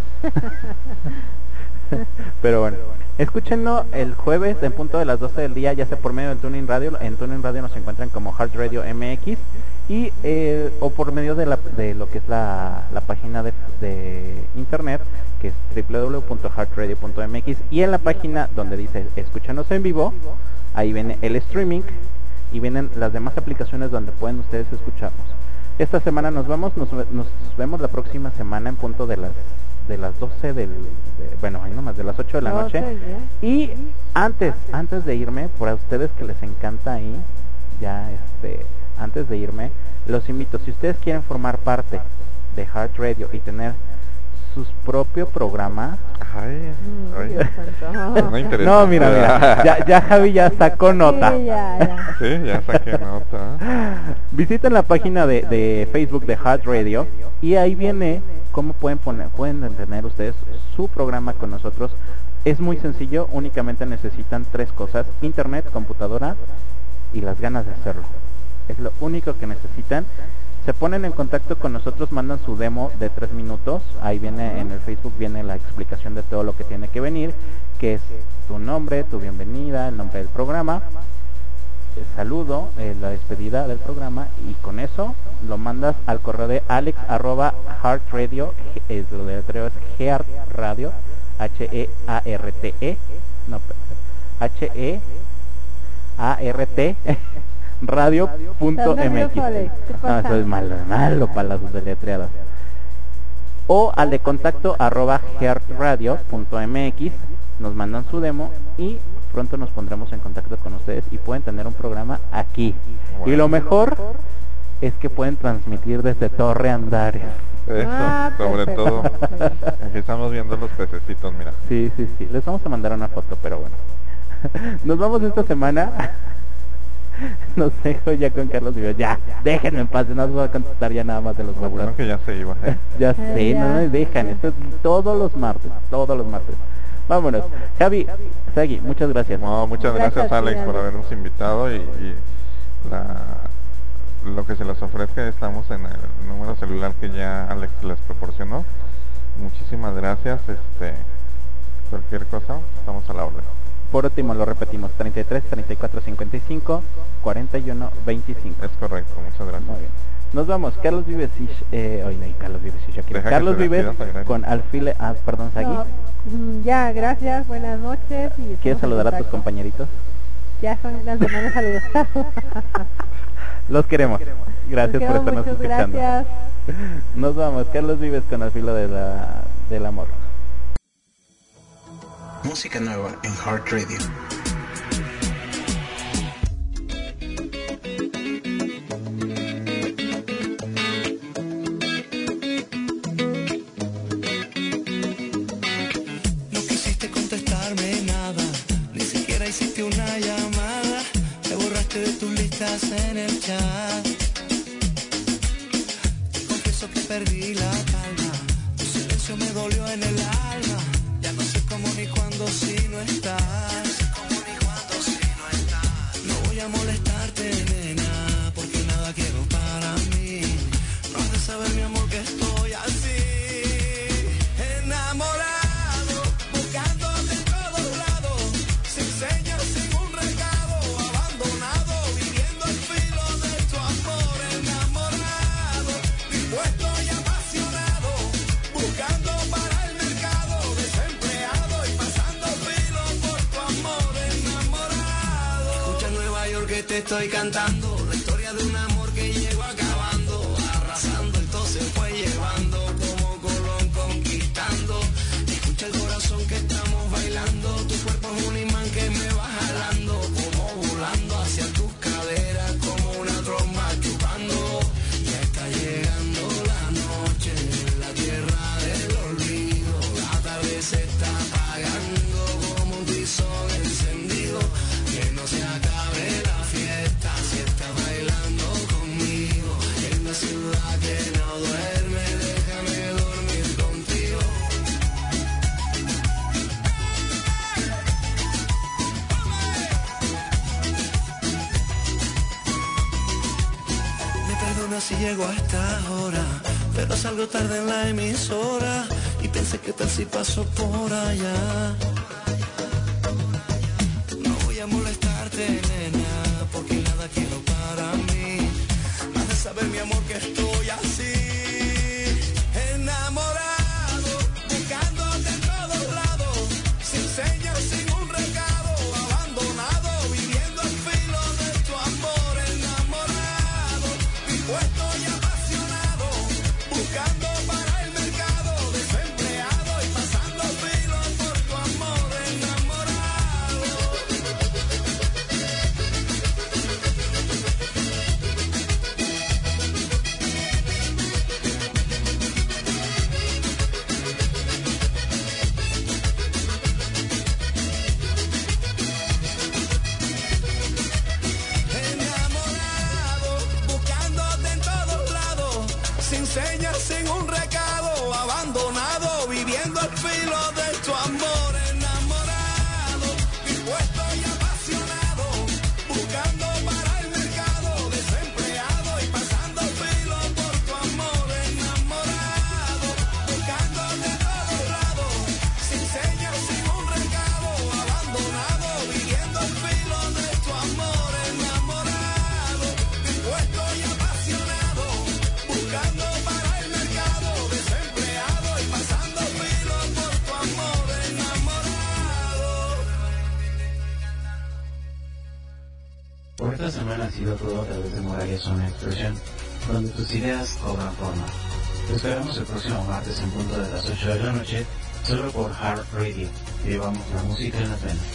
Pero bueno, escúchenlo el jueves en punto de las doce del día, ya sea por medio del TuneIn Radio. En TuneIn Radio nos encuentran como Heart Radio M X, y eh, o por medio de, la, de lo que es la, la página de, de internet, que es doble u doble u doble u punto heart radio punto m x, y en la página donde dice escúchanos en vivo, ahí viene el streaming y vienen las demás aplicaciones donde pueden ustedes escucharnos. Esta semana nos vamos, nos, nos vemos la próxima semana en punto de las de las doce del, de, bueno, ahí nomás, de las ocho de la noche. doce, ya. Y antes, antes de irme, por a ustedes que les encanta ahí, ya este, antes de irme, los invito, si ustedes quieren formar parte de Heart Radio y tener su propio programa. Ay, Mm, ay. Dios santo. No interesa. No, mira, mira, ya, ya Javi ya sacó nota. Sí, ya, ya. Sí, ya saqué nota. Visiten la página de, de Facebook de Heart Radio, y ahí viene cómo pueden poner, pueden tener ustedes su programa con nosotros. Es muy sencillo, únicamente necesitan tres cosas: internet, computadora y las ganas de hacerlo. Es lo único que necesitan. Se ponen en contacto con nosotros, mandan su demo de tres minutos. Ahí viene, en el Facebook viene la explicación de todo lo que tiene que venir, que es tu nombre, tu bienvenida, el nombre del programa, el saludo, eh, la despedida del programa, y con eso lo mandas al correo de alex arroba heartradio, es lo de es Heart Radio, H E A R T E, no, H E A R T radio punto Estás m x. nervioso, Alex, ¿qué No, pasa? eso es malo, malo para las deletreadas. O al de contacto arroba heartradio punto m x, nos mandan su demo y pronto nos pondremos en contacto con ustedes y pueden tener un programa aquí. Bueno. Y lo mejor es que pueden transmitir desde Torre Andares. Eso, Ah, sobre perfecto. todo. Aquí estamos viendo los pececitos, mira. Sí, sí, sí. Les vamos a mandar una foto, pero bueno. Nos vamos esta semana. Nos dejo ya con Carlos Vives. Ya, déjenme en paz. No os voy a contestar ya nada más de los Lo WhatsApp. bueno que ya se iba, ¿eh? Ya Eh, sé, ya. no me dejan. Esto es todos los martes, todos los martes. Vámonos. Javi, Sagi, muchas gracias. No, muchas gracias, Gracias, Alex, Alex. por habernos invitado, y, y la, lo que se les ofrezca, estamos en el número celular que ya Alex les proporcionó. Muchísimas gracias. Este, cualquier cosa, estamos a la orden. Por último lo repetimos, treinta y tres, treinta y cuatro, cincuenta y cinco, cuarenta y uno, veinticinco. Es correcto, muchas gracias. Muy bien. Nos vamos, Carlos Vives y... Eh, hoy no hay Carlos Vives y Shakira. Deja Carlos Vives con Alfile... Ah, perdón, Sagui. No, mm, ya, gracias, buenas noches. Y ¿Quieres saludar a tus compañeritos? Ya son las semanas saludos. Los queremos. Gracias Los por estarnos muchos, escuchando. Gracias. Nos vamos, Carlos Vives con Al filo de la, del amor. Música nueva en Heart Radio. No quisiste contestarme nada, ni siquiera hiciste una llamada, te borraste de tus listas en el chat. Te confieso que perdí la calma, tu silencio me dolió en el alma, ya no sé cómo ni cuándo si no estás. Cómo ni cuándo si no estás. No voy a molestarte, nena, porque nada quiero para mí. No has de saber, mi amor, que estoy así, enamorado, buscándote en todos lados, sin señas, sin un recado, abandonado, viviendo al filo de tu amor, enamorado, dispuesto y apasionado, buscando para el mercado, desempleado y pasando filo por tu amor, enamorado. Escucha Nueva York que te estoy cantando, la historia de un amor que llegó acabando, arrasando, entonces fue llevando como Colón conquistando. Escucha el corazón que estamos bailando, tu cuerpo es un imán que me va jalando, como volando hacia tus caderas, como una tromba chupando. Ya está llegando la noche, la tierra del olvido, la tarde se está apagando como un tizón encendido. Que no se acabe la fiesta si estás bailando conmigo, en la ciudad que no duerme, déjame dormir contigo. Me perdona si llego a esta hora, pero salgo tarde en la emisora y pensé que tal si paso por allá. No voy a molestarte, nena, porque nada quiero para mí. Has de saber, mi amor, que estoy así, enamorado, buscándote en todos lados, sin señas, sin un recado, abandonado, viviendo al filo de tu amor, enamorado, dispuesto y apasionado, buscando para el mercado, desempleado y pasando filo por tu amor, enamorado. Enamorado, buscándote en todos lados, sin señas, sin un recado, abandonado, viviendo al filo de tu amor, enamorado, dispuesto y apasionado, buscando para el mercado, desempleado y pasando filo por tu amor, enamorado, buscándote en todos lados, sin señas, sin un recado, abandonado, viviendo al filo de tu amor, enamorado, dispuesto y apasionado, buscando para el mercado, desempleado y pasando filo por tu amor, enamorado. Por esta semana ha sido todo a través de Moralia Zona Expresión, donde tus ideas cobran forma. Te esperamos el próximo martes en punto de las ocho de la noche, solo por Heart Radio. Llevamos la música en las venas.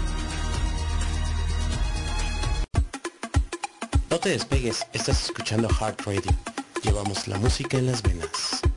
No te despegues, estás escuchando Heart Radio. Llevamos la música en las venas.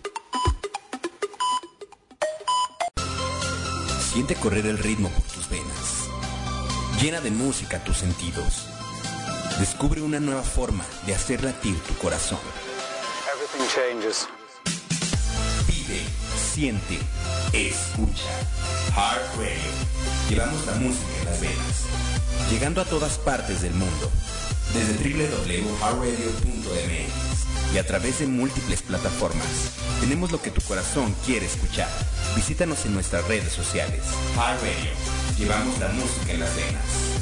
Siente correr el ritmo por tus venas. Llena de música tus sentidos. Descubre una nueva forma de hacer latir tu corazón. Everything changes. Vive, siente, escucha. Heart Radio. Llevamos la música en las venas. Llegando a todas partes del mundo. Desde doble u doble u doble u punto heart radio punto m x y a través de múltiples plataformas. Tenemos lo que tu corazón quiere escuchar. Visítanos en nuestras redes sociales. Heart Radio. Llevamos la música en las venas.